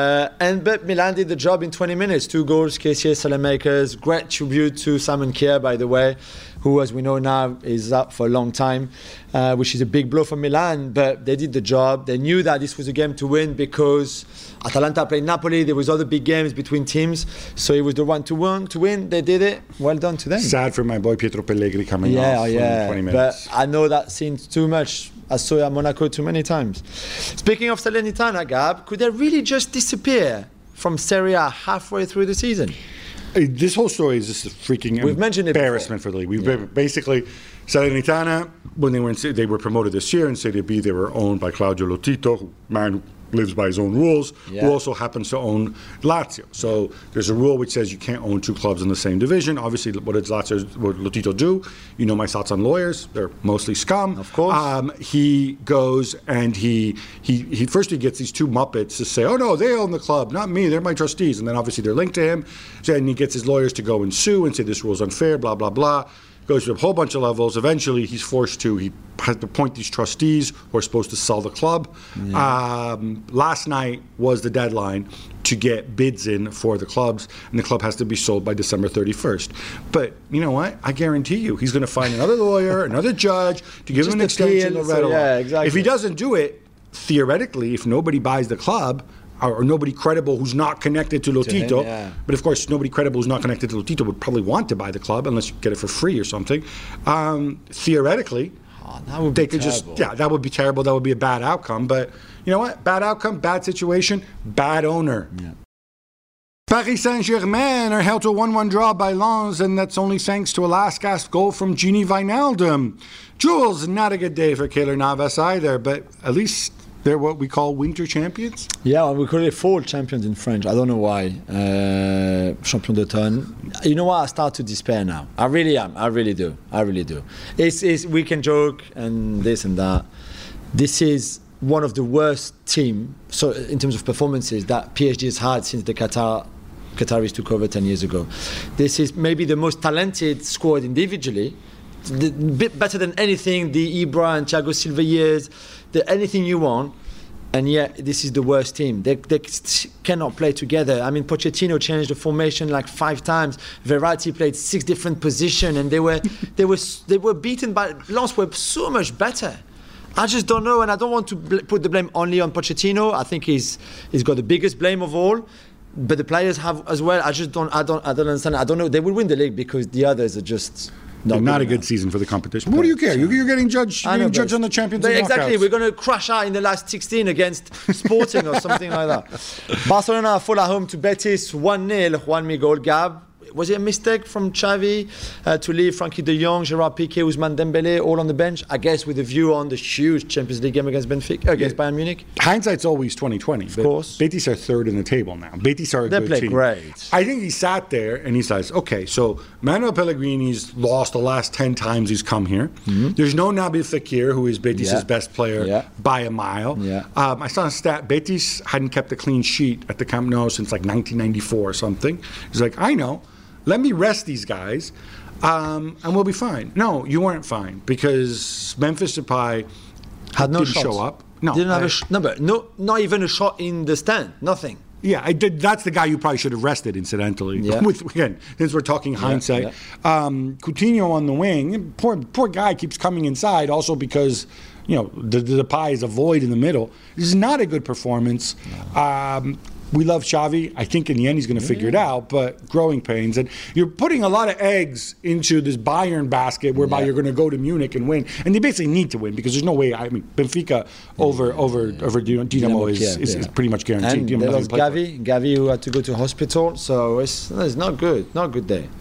Speaker 2: But Milan did the job in 20 minutes. 2 goals, KCA Salamakers. Great tribute to Simon Kjaer, by the way, who, as we know now, is out for a long time, which is a big blow for Milan. But they did the job. They knew that this was a game to win because Atalanta played Napoli. There was other big games between teams. So it was the one to win. They did it. Well done to them.
Speaker 1: Sad for my boy Pietro Pellegrini coming off in 20 minutes.
Speaker 2: But I know that seems too much. I saw it at Monaco too many times. Speaking of Salernitana, Gab, could they really just disappear from Serie A halfway through the season?
Speaker 1: This whole story is just a freaking embarrassment for the league. Basically, Salernitana, when they were promoted this year in Serie B, they were owned by Claudio Lotito, man who lives by his own rules,
Speaker 2: Yeah.
Speaker 1: who also happens to own Lazio. So there's a rule which says you can't own two clubs in the same division. Obviously, what did Lotito do? You know my thoughts on lawyers; they're mostly scum.
Speaker 2: Of course.
Speaker 1: He goes and he first he gets these two muppets to say, "Oh no, they own the club, not me. They're my trustees." And then obviously they're linked to him. So, and he gets his lawyers to go and sue and say this rule's unfair. Blah blah blah. Goes through a whole bunch of levels. Eventually, he has to appoint these trustees who are supposed to sell the club. Last night was the deadline to get bids in for the clubs, and the club has to be sold by December 31st. But you know what? I guarantee you, he's going to find another lawyer, another judge to give him an extension.
Speaker 2: Exactly.
Speaker 1: If he doesn't do it, theoretically, if nobody buys the club, or nobody credible who's not connected to Lotito. But of course, nobody credible who's not connected to Lotito would probably want to buy the club unless you get it for free or something. Theoretically,
Speaker 2: that would be terrible.
Speaker 1: that would be terrible. That would be a bad outcome. But you know what? Bad outcome, bad situation, bad owner.
Speaker 2: Yeah.
Speaker 1: Paris Saint-Germain are held to a 1-1 draw by Lens, and that's only thanks to a last-gasp goal from Gini Wijnaldum. Jules, not a good day for Keylor Navas either, but at least they're what we call winter champions.
Speaker 2: Yeah, we call it fall champions in French. I don't know why. Champion d'automne. You know what? I start to despair now. I really am. I really do. It's we can joke and this and that. This is one of the worst team, so in terms of performances, that PSG has had since the Qataris took over 10 years ago. This is maybe the most talented squad individually. A bit better than anything the Ibra and Thiago Silva years, anything you want, and yet this is the worst team. They cannot play together. I mean, Pochettino changed the formation like 5 times. Verratti played 6 different positions, and they were beaten by Lens. Were so much better. I just don't know, and I don't want to put the blame only on Pochettino. I think he's got the biggest blame of all. But the players have as well. I don't understand. I don't know. They will win the league because the others are just.
Speaker 1: Not a good season for the competition. What do you care? You're getting judged. You're getting judged on the Champions League.
Speaker 2: Exactly. We're going to crash out in the last 16 against Sporting or something like that. Barcelona fall at home to Betis 1-0. Juan Miguel Gab. Was it a mistake from Xavi to leave Frankie de Jong, Gerard Piqué, Ousmane Dembélé all on the bench? I guess with a view on the huge Champions League game against Bayern Munich.
Speaker 1: Hindsight's always 20/20.
Speaker 2: Of course.
Speaker 1: Betis are third in the table now. Betis are a good team.
Speaker 2: They play great.
Speaker 1: I think he sat there and he says, okay, so Manuel Pellegrini's lost the last 10 times he's come here. Mm-hmm. There's no Nabil Fekir, who is Betis' best player by a mile.
Speaker 2: Yeah.
Speaker 1: I saw a stat, Betis hadn't kept a clean sheet at the Camp Nou since like 1994 or something. He's like, I know. Let me rest these guys, and we'll be fine. No, you weren't fine because Memphis Depay
Speaker 2: didn't
Speaker 1: show up.
Speaker 2: No, didn't have not even a shot in the stand. Nothing.
Speaker 1: Yeah, I did. That's the guy you probably should have rested, incidentally.
Speaker 2: Yeah.
Speaker 1: Again, since we're talking hindsight.
Speaker 2: Yeah.
Speaker 1: Coutinho on the wing. Poor guy keeps coming inside. Also because the pie is a void in the middle. This is not a good performance. No. We love Xavi. I think in the end he's going to figure it out, but growing pains. And you're putting a lot of eggs into this Bayern basket whereby you're going to go to Munich and win. And they basically need to win because there's no way. I mean, Benfica over Dinamo is pretty much guaranteed.
Speaker 2: And there was Gavi who had to go to hospital. So it's not good. Not a good day.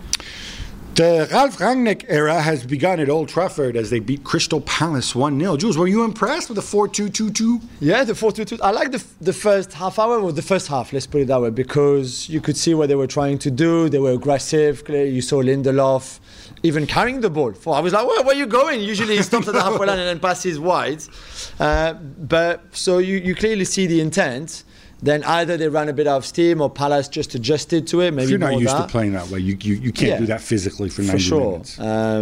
Speaker 1: The Ralf Rangnick era has begun at Old Trafford as they beat Crystal Palace 1-0. Jules, were you impressed with the 4-2-2-2?
Speaker 2: Yeah, the 4-2-2. I like the first half hour, or the first half, let's put it that way, because you could see what they were trying to do. They were aggressive. You saw Lindelof even carrying the ball. I was like, where are you going? Usually he stops at the halfway line and then passes wide. But so you clearly see the intent. Then either they ran a bit out of steam or Palace just adjusted to it. Maybe
Speaker 1: if you're not used to playing that way, you can't do that physically for 90 minutes.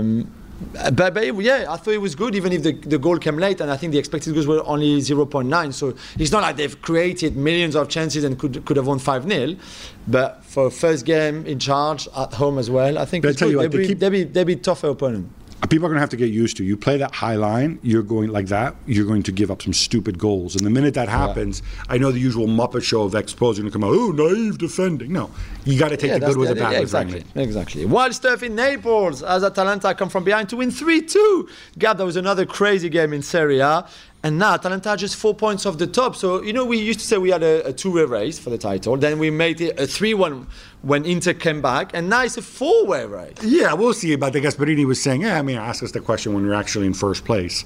Speaker 2: But I thought it was good, even if the goal came late, and I think the expected goals were only 0.9. So it's not like they've created millions of chances and could have won 5-0. But for first game in charge at home as well, I think it's good. They'll be tougher opponent.
Speaker 1: People are going to have to get used to. You play that high line, you're going like that, you're going to give up some stupid goals. And the minute that happens, I know the usual Muppet show of exposure going to come out, naive defending. No, you got to take the good with the bad.
Speaker 2: Exactly. Wild stuff in Naples as Atalanta come from behind to win 3-2. God, that was another crazy game in Serie A. And now Atalanta are just 4 points off the top. So, we used to say we had a two-way race for the title. Then we made it a 3-1 when Inter came back. And now it's a 4-way race.
Speaker 1: Yeah, we'll see. But I guess Gasperini was saying, ask us the question when we're actually in first place.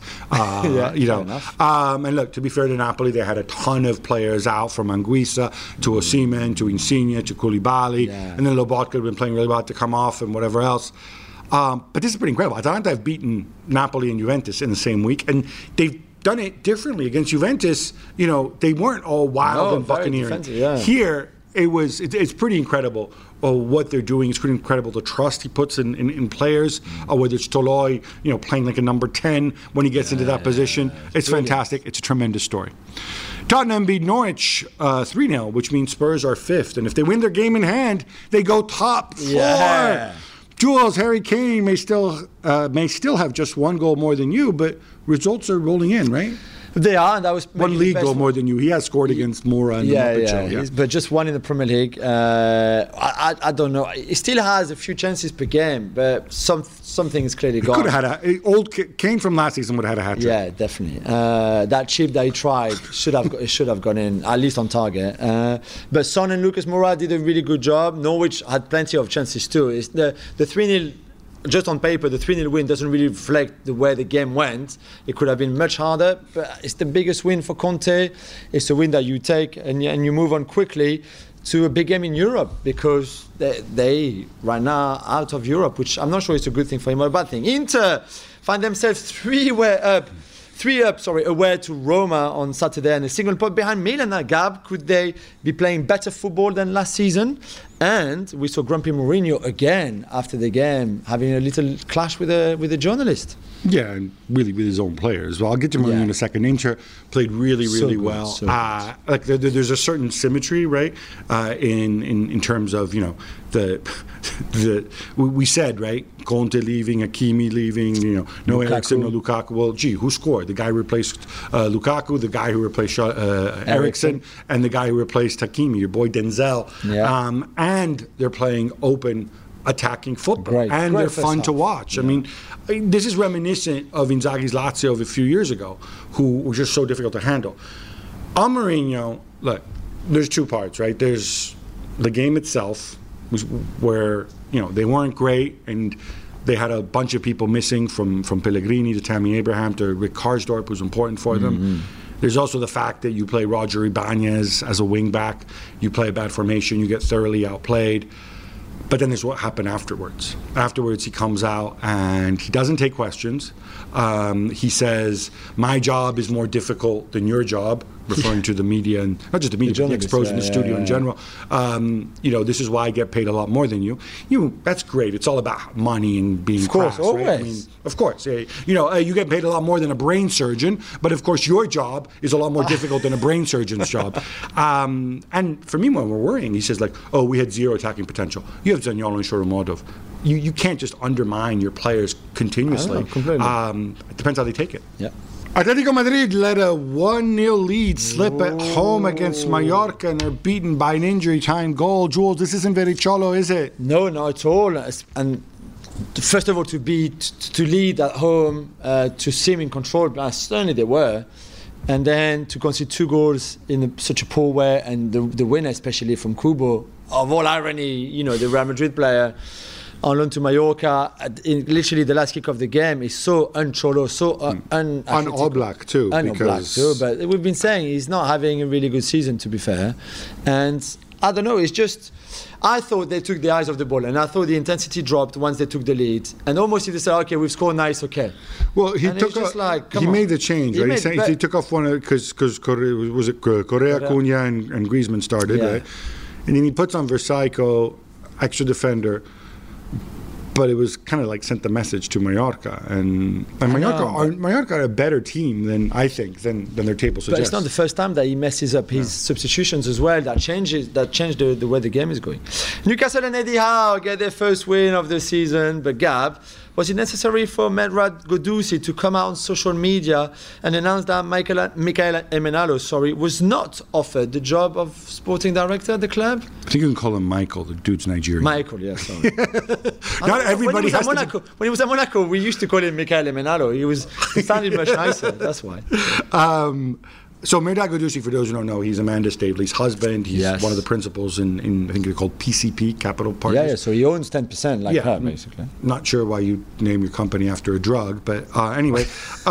Speaker 1: And look, to be fair to Napoli, they had a ton of players out, from Anguissa to Osimhen to Insigne to Koulibaly. Yeah. And then Lobotka had been playing really well to come off and whatever else. But this is pretty incredible. Atalanta have beaten Napoli and Juventus in the same week, and they've done it differently. Against Juventus, they weren't all wild and buccaneering.
Speaker 2: Yeah.
Speaker 1: Here, it's pretty incredible what they're doing. It's pretty incredible the trust he puts in players, whether it's Toloi, playing like a number 10 when he gets into that position. It's fantastic. It's a tremendous story. Tottenham beat Norwich 3-0, which means Spurs are 5th. And if they win their game in hand, they go top 4. Yeah. Jules, Harry Kane may still have just one goal more than you, but results are rolling in, right?
Speaker 2: They are, and that was
Speaker 1: one league goal more than you. He has scored against Mora and
Speaker 2: but just one in the Premier League. I don't know. He still has a few chances per game, but something is clearly gone.
Speaker 1: Could have had old Kane from last season would have had a hat trick.
Speaker 2: Yeah, definitely. That chip that he tried should have gone in, at least on target. But Son and Lucas Moura did a really good job. Norwich had plenty of chances too. It's the 3-0. Just on paper, the 3-0 win doesn't really reflect the way the game went. It could have been much harder, but it's the biggest win for Conte. It's a win that you take and you move on quickly to a big game in Europe, because they right now are out of Europe, which I'm not sure is a good thing for him or a bad thing. Inter find themselves 3 up away to Roma on Saturday, and a single point behind Milan. Gab, could they be playing better football than last season? And we saw Grumpy Mourinho again after the game having a little clash with a journalist.
Speaker 1: Yeah, and really with his own players. Well, I'll get to Mourinho in a second. Inter played really, really well. So there's a certain symmetry, right? In terms of we said, right, Conte leaving, Hakimi leaving, no Eriksen, no Lukaku. Well, who scored? The guy who replaced Lukaku, the guy who replaced Eriksen, and the guy who replaced Hakimi, your boy Denzel. Yeah. And they're playing open, attacking football, and they're fun to watch. Yeah. I mean, this is reminiscent of Inzaghi's Lazio of a few years ago, who were just so difficult to handle. On Mourinho, look, there's two parts, right? There's the game itself, where they weren't great, and they had a bunch of people missing from Pellegrini to Tammy Abraham to Rick Karsdorp, who's important for them. There's also the fact that you play Roger Ibanez as a wing-back, you play a bad formation, you get thoroughly outplayed. But then there's what happened afterwards. Afterwards, he comes out and he doesn't take questions. He says, my job is more difficult than your job, referring to the media, and not just the media, but the ex-pros in the studio in general. This is why I get paid a lot more than you. That's great. It's all about money and being crass,
Speaker 2: always.
Speaker 1: Right? I mean, of course. You get paid a lot more than a brain surgeon, but of course your job is a lot more difficult than a brain surgeon's job. And for me, when we're worrying, he says we had zero attacking potential. You have Zaniolo and Shoramodov. You can't just undermine your players continuously.
Speaker 2: I don't know,
Speaker 1: it depends how they take it.
Speaker 2: Yeah.
Speaker 1: Atletico Madrid let a 1-0 lead slip at home against Mallorca, and they're beaten by an injury time goal. Jules, this isn't very cholo, is it?
Speaker 2: No, not at all. And first of all, to lead at home, to seem in control, certainly they were. And then to concede 2 goals in such a poor way, and the winner, especially from Kubo, of all irony, the Real Madrid player, on loan to Mallorca, in literally the last kick of the game, is so uncholo, so
Speaker 1: un-Oblak too.
Speaker 2: Un-Oblak too, but we've been saying he's not having a really good season, to be fair. And I don't know, it's just, I thought they took the eyes off the ball, and I thought the intensity dropped once they took the lead. And almost if they said, okay, we've scored, nice, okay.
Speaker 1: Well, he made the change, right? He took off one because Correa, Cunha, and Griezmann started, right? And then he puts on Versailles, extra defender. But it was kind of sent the message to Mallorca, and Mallorca are a better team than their table suggests.
Speaker 2: But it's not the first time that he messes up his substitutions as well. That changed the way the game is going. Newcastle and Eddie Howe get their first win of the season, but Gab, was it necessary for Medrat Godusi to come out on social media and announce that Michael Emenalo, was not offered the job of sporting director at the club?
Speaker 1: I think you can call him Michael. The dude's Nigerian.
Speaker 2: Michael, yeah, sorry.
Speaker 1: Not everybody
Speaker 2: was at Monaco, we used to call him Michele Menalo. He sounded much nicer. That's why.
Speaker 1: So Mehrdad Ghodoussi, for those who don't know, he's Amanda Staveley's husband. He's one of the principals in I think they're called PCP, Capital Partners.
Speaker 2: Yeah, so he owns 10% like her, basically.
Speaker 1: Not sure why you name your company after a drug, but anyway.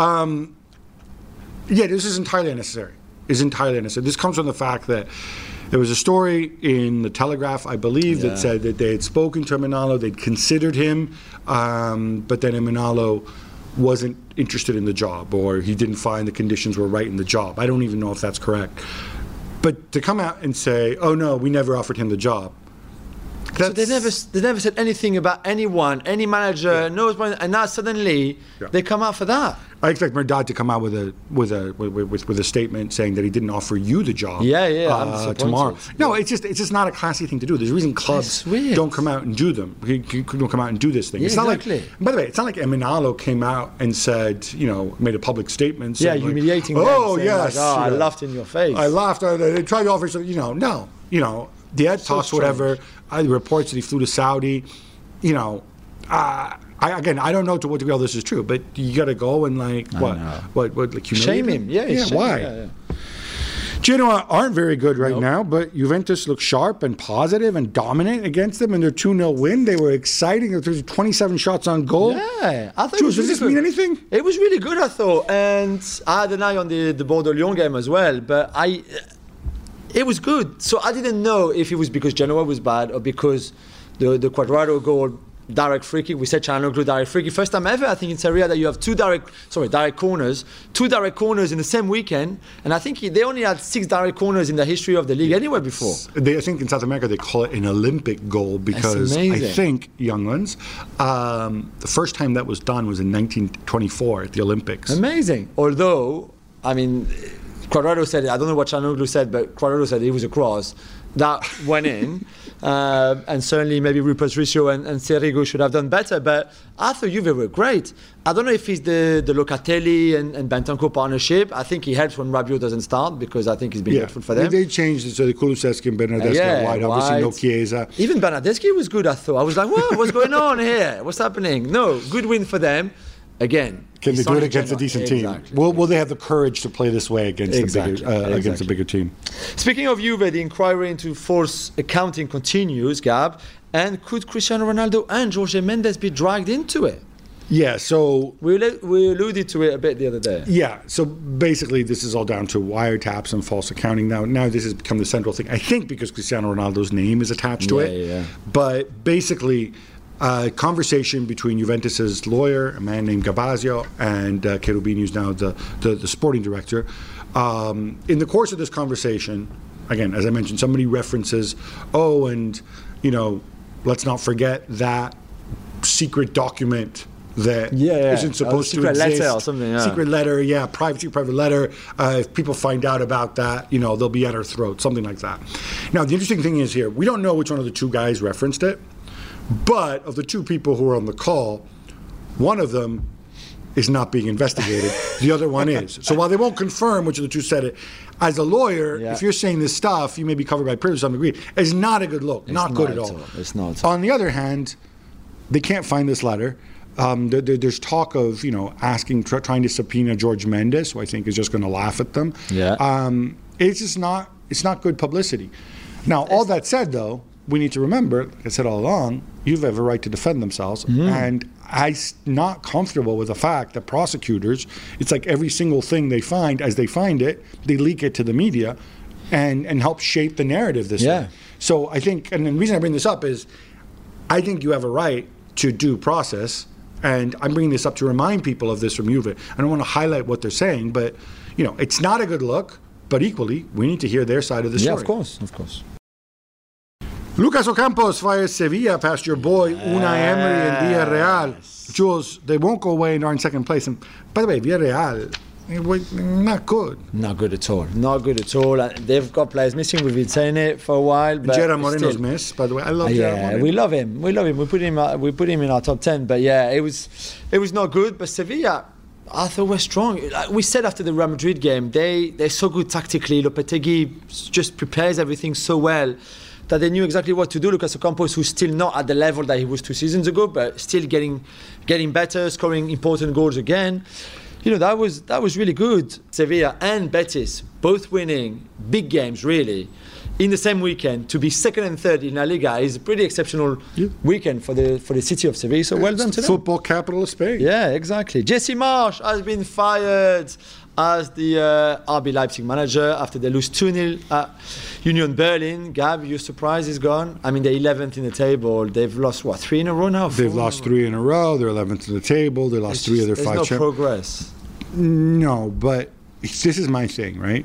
Speaker 1: This is entirely unnecessary. This comes from the fact that there was a story in the Telegraph, I believe, that said that they had spoken to Emenalo, they'd considered him, but then Emenalo wasn't interested in the job, or he didn't find the conditions were right in the job. I don't even know if that's correct. But to come out and say, oh no, we never offered him the job.
Speaker 2: So they never said anything about anyone, any manager, knows when, and now suddenly they come out for that.
Speaker 1: I expect Mehrdad to come out with a statement saying that he didn't offer you the job. Tomorrow. No, it's just not a classy thing to do. There's a reason clubs don't come out and do them. Don't come out and do this thing. It's
Speaker 2: exactly.
Speaker 1: Not like. By the way, it's not like Emenalo came out and said, made a public statement. Saying
Speaker 2: humiliating them.
Speaker 1: Oh yes.
Speaker 2: I laughed in your face.
Speaker 1: I laughed. They tried to offer something. No. The Ed talks, whatever. Reports that he flew to Saudi. I don't know to what degree all this is true, but you got to go and humiliate
Speaker 2: shame him?
Speaker 1: Why?
Speaker 2: Yeah.
Speaker 1: Genoa aren't very good right now, but Juventus looks sharp and positive and dominant against them in their 2-0 win. They were exciting. There was 27 shots on goal.
Speaker 2: Yeah, I thought
Speaker 1: does this mean anything?
Speaker 2: It was really good, I thought, and I had an eye on the Bordeaux-Lyon game as well, but it was good. So I didn't know if it was because Genoa was bad or because the Cuadrado goal, direct free kick. We said Çalhanoğlu direct free kick. First time ever, I think, in Serie A that you have two direct corners in the same weekend. And I think they only had 6 direct corners in the history of the league anywhere before.
Speaker 1: I think in South America they call it an Olympic goal because I think, young ones, the first time that was done was in 1924 at the Olympics.
Speaker 2: Amazing. Although, Cuadrado said it. I don't know what Çalhanoğlu said, but Cuadrado said it was a cross that went in. And certainly maybe Rupert Riccio and Serrigo should have done better. But I thought Juve were great. I don't know if it's the Locatelli and Bentancur partnership. I think he helps when Rabiot doesn't start because I think he's been helpful for them.
Speaker 1: They changed it so the Kulusevski and Bernardeschi are wide. Obviously no Chiesa.
Speaker 2: Even Bernardeschi was good, I thought. I was like, what's going on here? What's happening? No, good win for them. Again,
Speaker 1: can they do it against a decent team? Will they have the courage to play this way against a bigger team?
Speaker 2: Speaking of Juve, the inquiry into false accounting continues, Gab. And could Cristiano Ronaldo and Jorge Mendes be dragged into it?
Speaker 1: Yeah, so
Speaker 2: we alluded to it a bit the other day.
Speaker 1: Yeah, so basically this is all down to wiretaps and false accounting. Now this has become the central thing, I think, because Cristiano Ronaldo's name is attached to it.
Speaker 2: Yeah.
Speaker 1: But basically, conversation between Juventus's lawyer, a man named Gabazio, and Cherubini, who's now the sporting director. In the course of this conversation, again, as I mentioned, somebody references, let's not forget that secret document that isn't supposed to exist.
Speaker 2: Secret letter or something.
Speaker 1: Secret letter, private letter. If people find out about that, they'll be at our throat, something like that. Now, the interesting thing is here, we don't know which one of the two guys referenced it. But of the 2 people who are on the call, one of them is not being investigated. The other one is. So while they won't confirm which of the 2 said it, as a lawyer, if you're saying this stuff, you may be covered by privilege to some degree. It's not a good look. Not good at all.
Speaker 2: It's not.
Speaker 1: On the other hand, they can't find this letter. There's talk of, trying to subpoena Jorge Mendes, who I think is just going to laugh at them.
Speaker 2: Yeah.
Speaker 1: It's not good publicity. Now, all that said, though, we need to remember, like I said all along, Juve have a right to defend themselves. And I'm not comfortable with the fact that prosecutors, it's like every single thing they find, as they find it, they leak it to the media and help shape the narrative this way. So I think, and the reason I bring this up is, I think you have a right to due process, and I'm bringing this up to remind people of this from Juve. I don't want to highlight what they're saying, but it's not a good look, but equally, we need to hear their side of the story.
Speaker 2: Yeah, of course.
Speaker 1: Lucas Ocampos fires Sevilla past your boy Unai Emery and Villarreal. Jules, they won't go away and are in second place. And by the way, Villarreal, not good.
Speaker 2: Not good at all. Not good at all. They've got players missing. We've been saying it for a while. But
Speaker 1: Gerard Moreno's missed, by the way. I love Gerard Moreno.
Speaker 2: We love him. We put him in our top 10. But it was not good. But Sevilla, I thought we're strong. Like we said after the Real Madrid game, they're so good tactically. Lopetegui just prepares everything so well. that they knew exactly what to do. Lucas Ocampos, who's still not at the level that he was 2 seasons ago, but still getting better, scoring important goals again. That was really good. Sevilla and Betis both winning big games, really, in the same weekend. To be second and third in La Liga is a pretty exceptional weekend for the city of Sevilla. So well done to them.
Speaker 1: Football capital of Spain.
Speaker 2: Yeah, exactly. Jesse Marsch has been fired as the RB Leipzig manager after they lose 2-0 at Union Berlin. Gab, you're surprised he's gone? I mean, they're 11th in the table. They've lost, 3 in a row now?
Speaker 1: They've lost 3 in a row. They're 11th in the table. They lost 3 of their 5
Speaker 2: There's no progress.
Speaker 1: No, but this is my thing, right?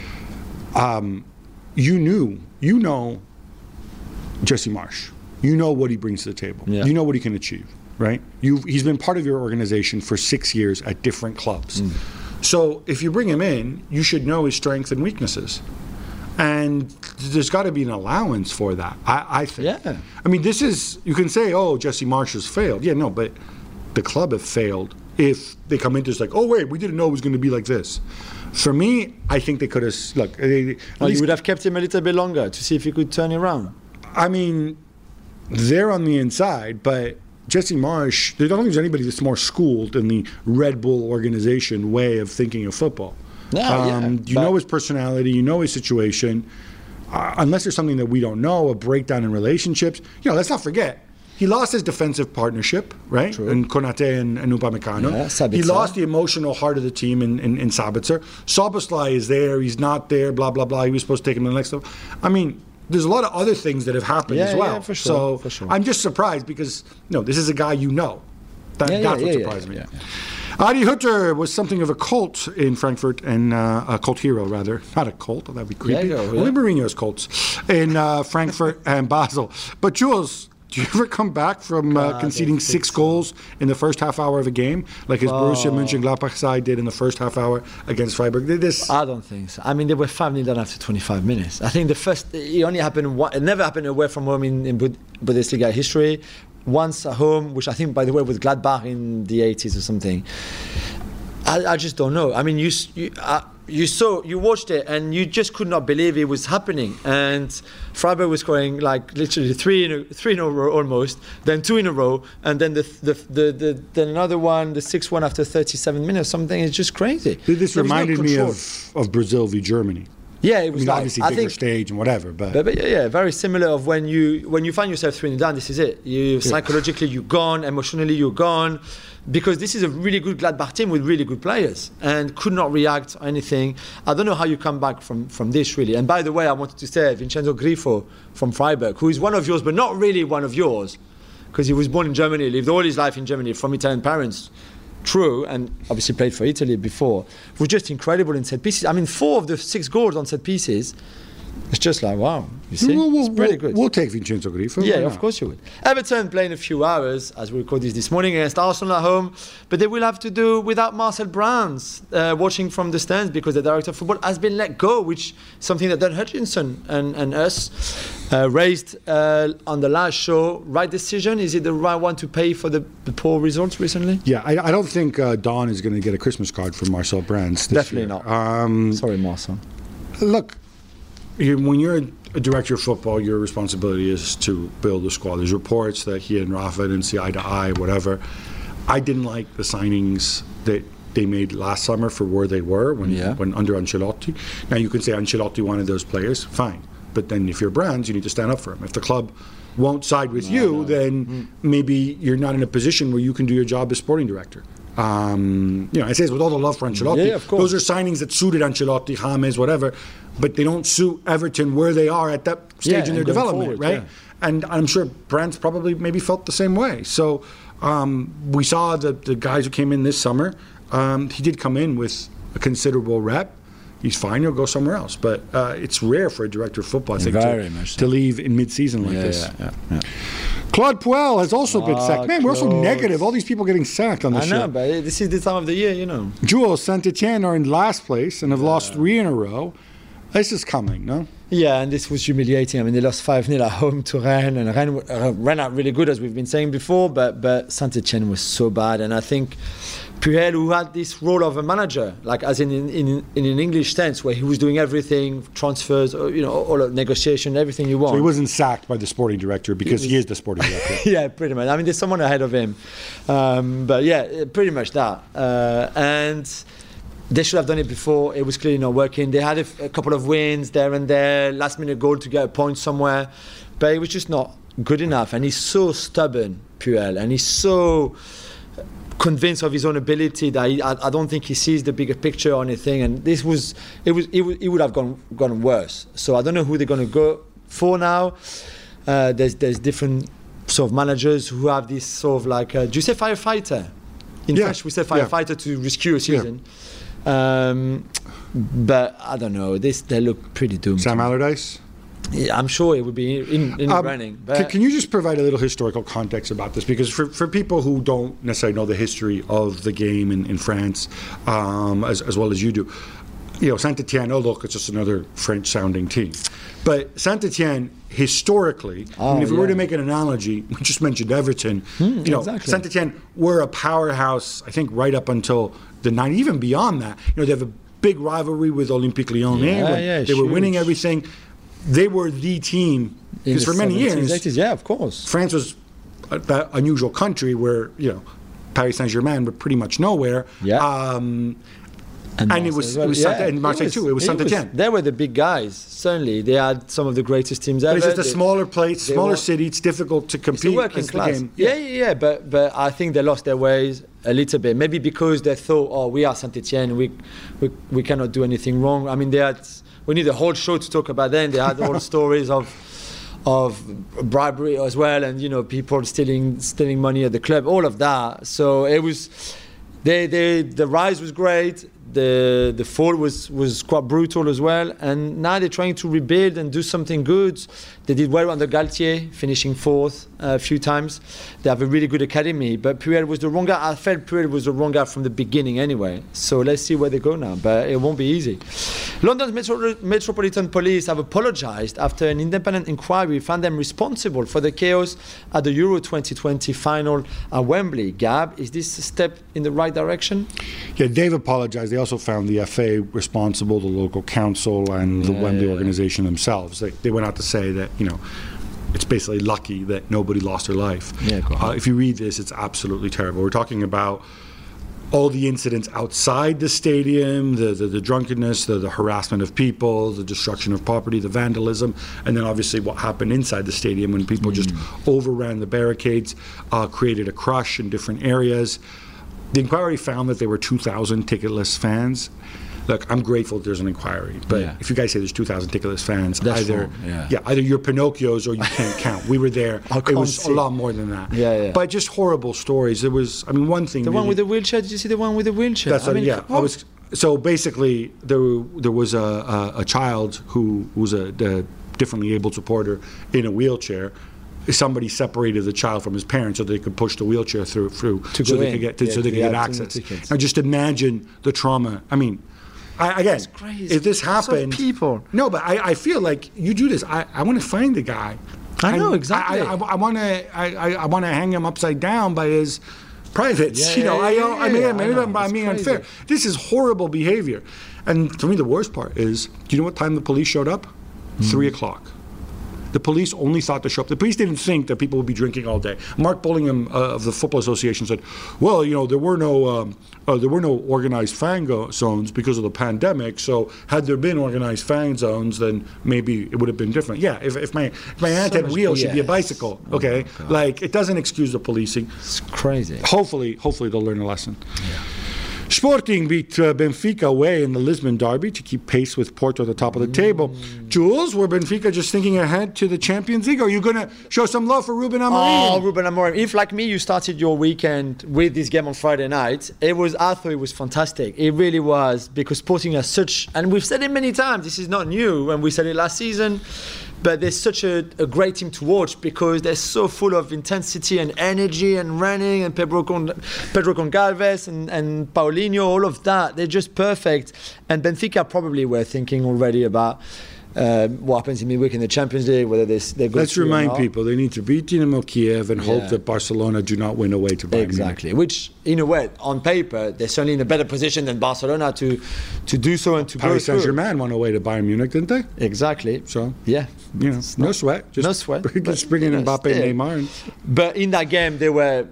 Speaker 1: You know Jesse Marsch. You know what he brings to the table.
Speaker 2: Yeah.
Speaker 1: You know what he can achieve, right? He's been part of your organization for 6 years at different clubs. So if you bring him in, you should know his strengths and weaknesses. And there's got to be an allowance for that, I think.
Speaker 2: Yeah.
Speaker 1: I mean, you can say, oh, Jesse Marsch has failed. Yeah, no, but the club have failed if they come into this like, oh, wait, we didn't know it was going to be like this. For me, I think they could have, you
Speaker 2: would have kept him a little bit longer to see if he could turn it around.
Speaker 1: I mean, they're on the inside, but Jesse Marsch, I don't think there's anybody that's more schooled in the Red Bull organization way of thinking of football. You know his personality, you know his situation. Unless there's something that we don't know, a breakdown in relationships. Let's not forget, he lost his defensive partnership, right?
Speaker 2: True.
Speaker 1: In Konate and Upamecano.
Speaker 2: Yeah,
Speaker 1: he lost the emotional heart of the team in Sabitzer. Szoboszlai is there, he's not there, blah, blah, blah. He was supposed to take him to the next level. I mean, there's a lot of other things that have happened as well.
Speaker 2: Yeah, for sure, for sure.
Speaker 1: I'm just surprised because, this is a guy you know. That's what surprised me.
Speaker 2: Yeah.
Speaker 1: Adi Hütter was something of a cult in Frankfurt, and a cult hero, rather. Not a cult, that'd be creepy. Only Mourinho's cults in Frankfurt and Basel. But Jules, do you ever come back from conceding 6 goals in the first half hour of a game, like his Borussia Mönchengladbach side did in the first half hour against Freiburg?
Speaker 2: I don't think so. I mean, they were 5-0 down after 25 minutes. I think it only happened. It never happened away from home in Bundesliga history. Once at home, which I think, by the way, with Gladbach in the 80s or something. I just don't know. I mean, you watched it and you just could not believe it was happening. And Freiburg was scoring literally 3 in a row almost, then 2 in a row, and then then another one, the 6-1 after 37 minutes. Something is just crazy.
Speaker 1: This reminded me of Brazil v Germany.
Speaker 2: Yeah, it was
Speaker 1: obviously bigger stage and whatever, but
Speaker 2: very similar. Of when you find yourself 3-0 down, this is it. Psychologically you're gone, emotionally you're gone, because this is a really good Gladbach team with really good players and could not react to anything. I don't know how you come back from this really. And by the way, I wanted to say Vincenzo Grifo from Freiburg, who is one of yours, but not really one of yours, because he was born in Germany, lived all his life in Germany from Italian parents. True, and obviously played for Italy before, was just incredible in set pieces. I mean, 4 of the 6 goals on set pieces, it's just like, wow, you see? It's pretty good.
Speaker 1: We'll take Vincenzo Grifo.
Speaker 2: Yeah, of course you would. Everton playing a few hours, as we record this morning, against Arsenal at home, but they will have to do without Marcel Brands watching from the stands because the director of football has been let go, which is something that Dan Hutchinson and us raised on the last show. Right decision? Is it the right one to pay for the poor results recently?
Speaker 1: Yeah, I don't think Don is going to get a Christmas card from Marcel Brands this
Speaker 2: Definitely
Speaker 1: year.
Speaker 2: not. Sorry, Marcel.
Speaker 1: Look, when you're a director of football, your responsibility is to build a squad. There's reports that he and Rafa didn't see eye to eye, whatever. I didn't like the signings that they made last summer for where they were when under Ancelotti. Now, you can say Ancelotti wanted those players, fine. But then if you're Brands, you need to stand up for him. If the club won't side with then maybe you're not in a position where you can do your job as sporting director. I say this with all the love for Ancelotti.
Speaker 2: Yeah, of course.
Speaker 1: Those are signings that suited Ancelotti, James, whatever, but they don't suit Everton where they are at that stage in their development, right? Yeah. And I'm sure Brands probably maybe felt the same way. So we saw the guys who came in this summer. He did come in with a considerable rep. He's fine, he'll go somewhere else. But it's rare for a director of football, I think, to leave in mid-season like this. Yeah. Claude Puel has also been sacked. Man, we're also negative. All these people getting sacked on the show.
Speaker 2: I know, but this is the time of the year,
Speaker 1: Jules, Saint-Etienne are in last place and have lost 3 in a row. This is coming, no?
Speaker 2: Yeah, and this was humiliating. I mean, they lost 5-0 at home to Rennes, and Rennes ran out really good, as we've been saying before, but Saint-Etienne was so bad. And I think Puel, who had this role of a manager, like as in an English sense, where he was doing everything, transfers, all of negotiation, everything you want.
Speaker 1: So he wasn't sacked by the sporting director because he is the sporting director.
Speaker 2: Yeah, pretty much. I mean, there's someone ahead of him. But yeah, pretty much that. And they should have done it before. It was clearly not working. They had a couple of wins there and there, last minute goal to get a point somewhere, but it was just not good enough. And he's so stubborn, Puel, and he's so convinced of his own ability that I don't think he sees the bigger picture or anything. And it would have gone worse. So I don't know who they're going to go for now. There's different sort of managers who have this sort of like, do you say firefighter? In French, we say firefighter to rescue a season. Yeah. But I don't know. They look pretty doomed.
Speaker 1: Sam Allardyce?
Speaker 2: Yeah, I'm sure it would be in the running. But
Speaker 1: can you just provide a little historical context about this? Because for people who don't necessarily know the history of the game in France, as well as you do, Saint-Etienne, oh look, it's just another French-sounding team. But Saint-Etienne, historically, if we were to make an analogy, we just mentioned Everton, exactly. Saint-Etienne were a powerhouse, I think, right up until the 90s, even beyond that. They have a big rivalry with Olympique Lyonnais. They were winning everything. They were the team. Because for many years,
Speaker 2: 80s, yeah, of course.
Speaker 1: France was that unusual country where, Paris Saint-Germain were pretty much nowhere.
Speaker 2: Yeah.
Speaker 1: And it was Marseille too. It was Saint-Etienne.
Speaker 2: They were the big guys. Certainly, they had some of the greatest teams ever.
Speaker 1: But it's just a smaller place, smaller city. It's difficult to compete.
Speaker 2: It's a working class. Yeah. But I think they lost their ways a little bit. Maybe because they thought, we are Saint-Etienne. We cannot do anything wrong. I mean, we need a whole show to talk about them. They had all stories of bribery as well, and people stealing money at the club. All of that. So it was. The rise was great. The fall was quite brutal as well, and now they're trying to rebuild and do something good. They did well under Galtier, finishing fourth a few times. They have a really good academy, but Puel was the wrong guy. I felt Puel was the wrong guy from the beginning anyway. So let's see where they go now, but it won't be easy. London's Metropolitan Police have apologised after an independent inquiry found them responsible for the chaos at the Euro 2020 final at Wembley. Gab, is this a step in the right direction?
Speaker 1: Yeah, they've apologised. They also found the FA responsible, the local council, and the Wembley organisation themselves. They went out to say that, it's basically lucky that nobody lost their life.
Speaker 2: Yeah,
Speaker 1: if you read this, it's absolutely terrible. We're talking about all the incidents outside the stadium, the drunkenness, the harassment of people, the destruction of property, the vandalism, and then obviously what happened inside the stadium when people just overran the barricades, created a crush in different areas. The inquiry found that there were 2,000 ticketless fans. Look, I'm grateful that there's an inquiry, but if you guys say there's 2,000 ticketless fans, either you're Pinocchios or you can't count. We were there. It was a lot more than that.
Speaker 2: Yeah.
Speaker 1: But just horrible stories. There was, one thing.
Speaker 2: The one with the wheelchair. Did you see the one with the wheelchair?
Speaker 1: That's So basically, there was a child who was a differently abled supporter in a wheelchair. Somebody separated the child from his parents so they could push the wheelchair through so they could get access. Now, just imagine the trauma. Again, if this happened,
Speaker 2: people.
Speaker 1: No, but I feel like you do this. I want to find the guy.
Speaker 2: I know exactly.
Speaker 1: I want to hang him upside down by his privates. Maybe I'm being unfair. This is horrible behavior. And for me, the worst part is, do you know what time the police showed up? 3:00. The police only thought to show up. The police didn't think that people would be drinking all day. Mark Bullingham of the Football Association said, "Well, there were no organized fan zones because of the pandemic. So had there been organized fan zones, then maybe it would have been different." Yeah, if my aunt had wheels, she'd be a bicycle. Okay, it doesn't excuse the policing.
Speaker 2: It's crazy.
Speaker 1: Hopefully they'll learn a lesson. Yeah. Sporting beat Benfica away in the Lisbon derby to keep pace with Porto at the top of the table. Jules, were Benfica just thinking ahead to the Champions League? Or are you going to show some love for Ruben Amorim?
Speaker 2: Oh, Ruben Amorim. If, like me, you started your weekend with this game on Friday night, I thought it was fantastic. It really was, because Sporting has such, and we've said it many times, this is not new, and we said it last season, but they're such a great team to watch because they're so full of intensity and energy and running, and Pedro Goncalves and Paulinho, all of that. They're just perfect. And Benfica probably were thinking already about what happens in midweek in the Champions League, whether they go.
Speaker 1: Let's remind people they need to beat Dynamo Kiev and hope that Barcelona do not win away to Bayern
Speaker 2: exactly.
Speaker 1: Munich.
Speaker 2: Which, in a way, on paper, they're certainly in a better position than Barcelona to do so and to
Speaker 1: Paris
Speaker 2: go through.
Speaker 1: Saint-Germain won away to Bayern Munich, didn't they?
Speaker 2: Exactly.
Speaker 1: So
Speaker 2: yeah,
Speaker 1: no sweat. Just
Speaker 2: no sweat.
Speaker 1: Just bring in Mbappe, Neymar.
Speaker 2: But in that game, they were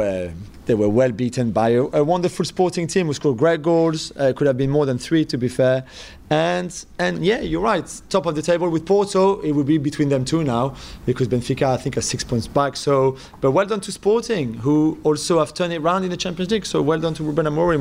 Speaker 2: well beaten by a wonderful Sporting team who scored great goals. Could have been more than 3, to be fair. And yeah, you're right. Top of the table with Porto. It will be between them two now, because Benfica, I think, are 6 points back. So, but well done to Sporting, who also have turned it around in the Champions League. So well done to Ruben Amorim,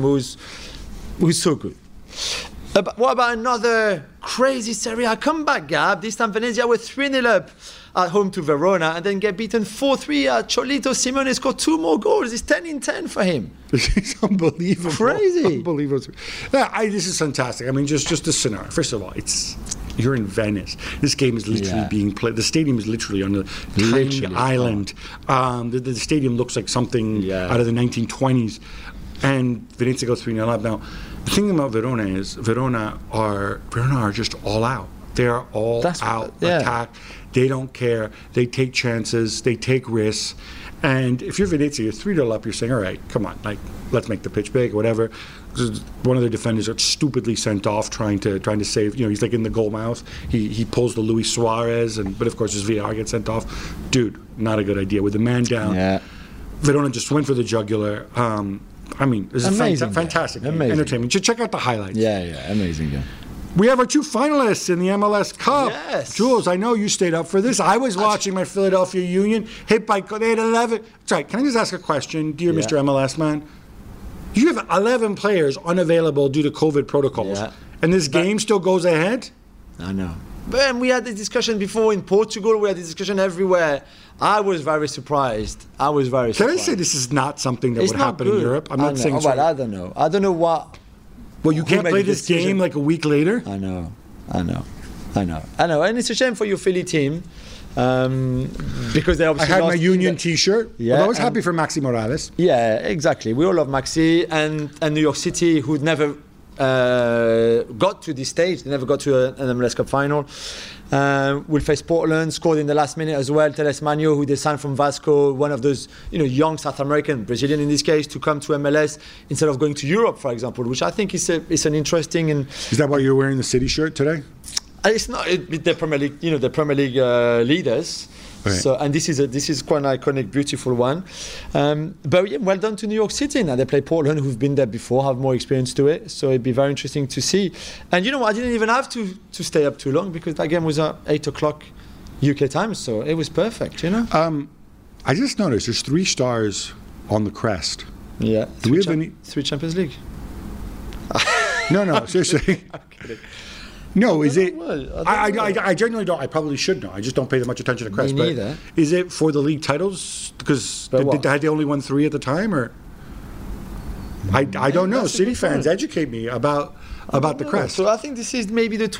Speaker 2: who's so good. What about another crazy Serie A comeback, Gab? This time Venezia were 3-0 up at home to Verona and then get beaten 4-3 at Cholito. Simone scored 2 more goals. It's 10-10 for him.
Speaker 1: It's unbelievable.
Speaker 2: Crazy.
Speaker 1: Unbelievable. This is fantastic. I mean, just the scenario. First of all, you're in Venice. This game is literally being played. The stadium is literally on a tiny island. The stadium looks like something out of the 1920s. And Venezia goes 3-0 up. Now, the thing about Verona is Verona are just all out. They are all out, attack. They don't care. They take chances. They take risks. And if you're Venezia, you're 3-0 up. You're saying, all right, come on, let's make the pitch big, whatever. One of their defenders got stupidly sent off trying to save. He's like in the goal mouth. He pulls the Luis Suarez, but of course his VAR gets sent off. Dude, not a good idea. With the man down, Verona just went for the jugular. I mean, this is fantastic entertainment. Check out the highlights.
Speaker 2: Yeah, amazing game.
Speaker 1: We have our 2 finalists in the MLS Cup.
Speaker 2: Yes.
Speaker 1: Jules, I know you stayed up for this. I was watching my Philadelphia Union hit by, they had 11. Sorry, can I just ask a question, dear Mr. MLS man? You have 11 players unavailable due to COVID protocols. Yeah. And this game still goes ahead?
Speaker 2: I know. But we had this discussion before in Portugal. We had this discussion everywhere. I was very surprised. Can I
Speaker 1: say this is not something that would happen in Europe? I'm not saying so.
Speaker 2: Well, I don't know. I don't know what.
Speaker 1: Well, you can't play this game like a week later?
Speaker 2: I know. And it's a shame for your Philly team. Because they obviously
Speaker 1: I had my Union T-shirt.
Speaker 2: Yeah,
Speaker 1: I was happy for Maxi Morales.
Speaker 2: Yeah, exactly. We all love Maxi and New York City, who never got to this stage. They never got to an MLS Cup final. Will face Portland, scored in the last minute as well. Teles Magno, who they signed from Vasco, one of those young South American, Brazilian in this case, to come to MLS instead of going to Europe, for example, which I think is an interesting. And
Speaker 1: is that why you're wearing the City shirt today?
Speaker 2: It's not the Premier League, the Premier League leaders. Right. So, and this is quite an iconic, beautiful one. But yeah, well done to New York City. Now they play Portland, who've been there before, have more experience to it. So it'd be very interesting to see. And you know what? I didn't even have to stay up too long because that game was at 8 o'clock UK time. So it was perfect.
Speaker 1: I just noticed there's 3 stars on the crest.
Speaker 2: Yeah.
Speaker 1: Do we have any
Speaker 2: 3 Champions League?
Speaker 1: No, seriously.
Speaker 2: I'm kidding.
Speaker 1: No, is it?
Speaker 2: I
Speaker 1: genuinely don't. I probably should know. I just don't pay that much attention to crest.
Speaker 2: Me neither.
Speaker 1: But is it for the league titles? Because had they only won 3 at the time, or I don't know. City fans, educate me about the crest.
Speaker 2: So I think this is maybe the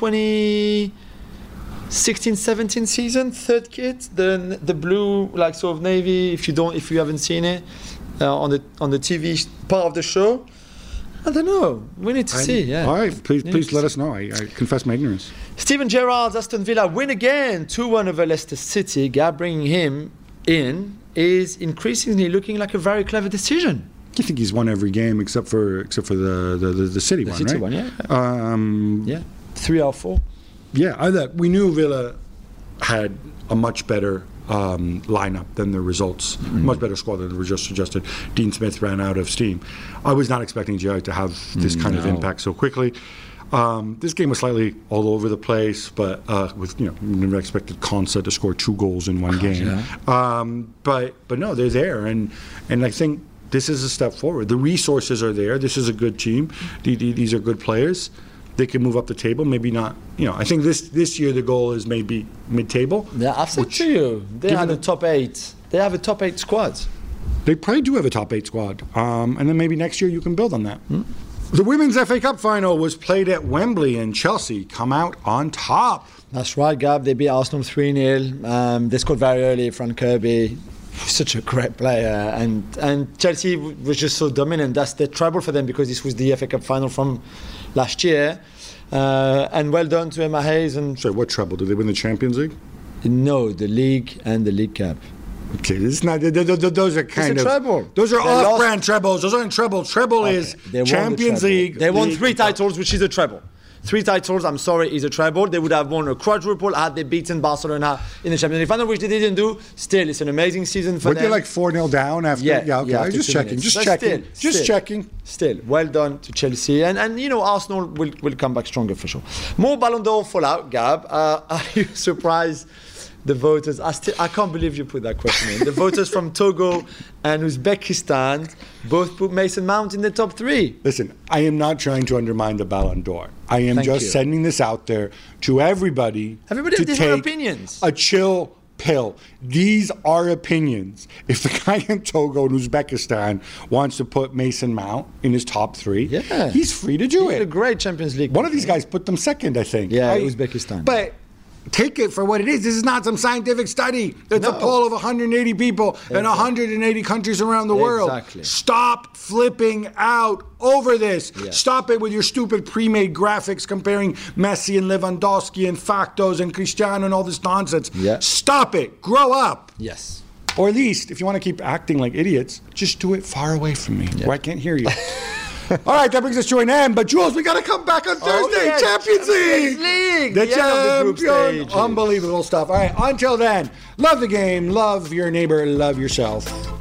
Speaker 2: 2016-17 season, 3rd kit, the blue, like sort of navy. If you haven't seen it on the TV part of the show. I don't know. We need to see. Yeah.
Speaker 1: All right. Please let us know. I confess my ignorance.
Speaker 2: Steven Gerrard's Aston Villa win again, 2-1 over Leicester City. Bringing him in is increasingly looking like a very clever decision.
Speaker 1: I think he's won every game except for the City one, right?
Speaker 2: The City one, yeah. 3 out of 4.
Speaker 1: Yeah. We knew Villa had a much better lineup than the results. Much better squad than the results suggested. Dean Smith ran out of steam. I was not expecting Gerrard to have this kind of impact so quickly. This game was slightly all over the place, but with never expected Konsa to score 2 goals in one game. Yeah. But no, they're there, and I think this is a step forward. The resources are there. This is a good team. These are good players. they can move up the table. Maybe not. I think this year the goal is maybe mid-table.
Speaker 2: Yeah, I've said to you, they have a top 8. They have a top 8 squad.
Speaker 1: They probably do have a top 8 squad. And then maybe next year you can build on that. The Women's FA Cup final was played at Wembley, and Chelsea come out on top.
Speaker 2: That's right, Gab. They beat Arsenal 3-0. They scored very early. Frank Kirby, such a great player. And Chelsea was just so dominant. That's the trouble for them, because this was the FA Cup final from last year. And well done to Emma Hayes.
Speaker 1: So what treble? Did they win the Champions League?
Speaker 2: No, the League and the League Cup.
Speaker 1: Okay, this is not. Those are kind
Speaker 2: of treble.
Speaker 1: Those are off-brand trebles. Those aren't treble. Treble is Champions League.
Speaker 2: They won 3 titles, which is a treble. 3 titles, I'm sorry, is a treble. They would have won a quadruple had they beaten Barcelona in the Champions League final, which they didn't do. Still, it's an amazing season for them.
Speaker 1: Were they like 4-0 down after? Yeah, okay. I was just checking. Just checking.
Speaker 2: Still, well done to Chelsea. And Arsenal will come back stronger for sure. More Ballon d'Or fallout, Gab. Are you surprised? The voters, I can't believe you put that question in. The voters from Togo and Uzbekistan both put Mason Mount in the top 3.
Speaker 1: Listen, I am not trying to undermine the Ballon d'Or. I am sending this out there to everybody.
Speaker 2: Everybody has different opinions.
Speaker 1: A chill pill. These are opinions. If the guy in Togo and Uzbekistan wants to put Mason Mount in his top 3, he's free to do it.
Speaker 2: He's a great Champions League.
Speaker 1: One of these guys put them second, I think.
Speaker 2: Yeah, Uzbekistan.
Speaker 1: But take it for what it is. This is not some scientific study. It's a poll of 180 people in 180 countries around the world.
Speaker 2: Exactly.
Speaker 1: Stop flipping out over this. Yeah. Stop it with your stupid pre-made graphics comparing Messi and Lewandowski and Factos and Cristiano and all this nonsense.
Speaker 2: Yeah.
Speaker 1: Stop it. Grow up.
Speaker 2: Yes.
Speaker 1: Or at least, if you want to keep acting like idiots, just do it far away from me where I can't hear you. All right, that brings us to an end. But Jules, we got to come back on Thursday. Champions League.
Speaker 2: The
Speaker 1: champion. Unbelievable stuff. All right, until then, love the game, love your neighbor, love yourself.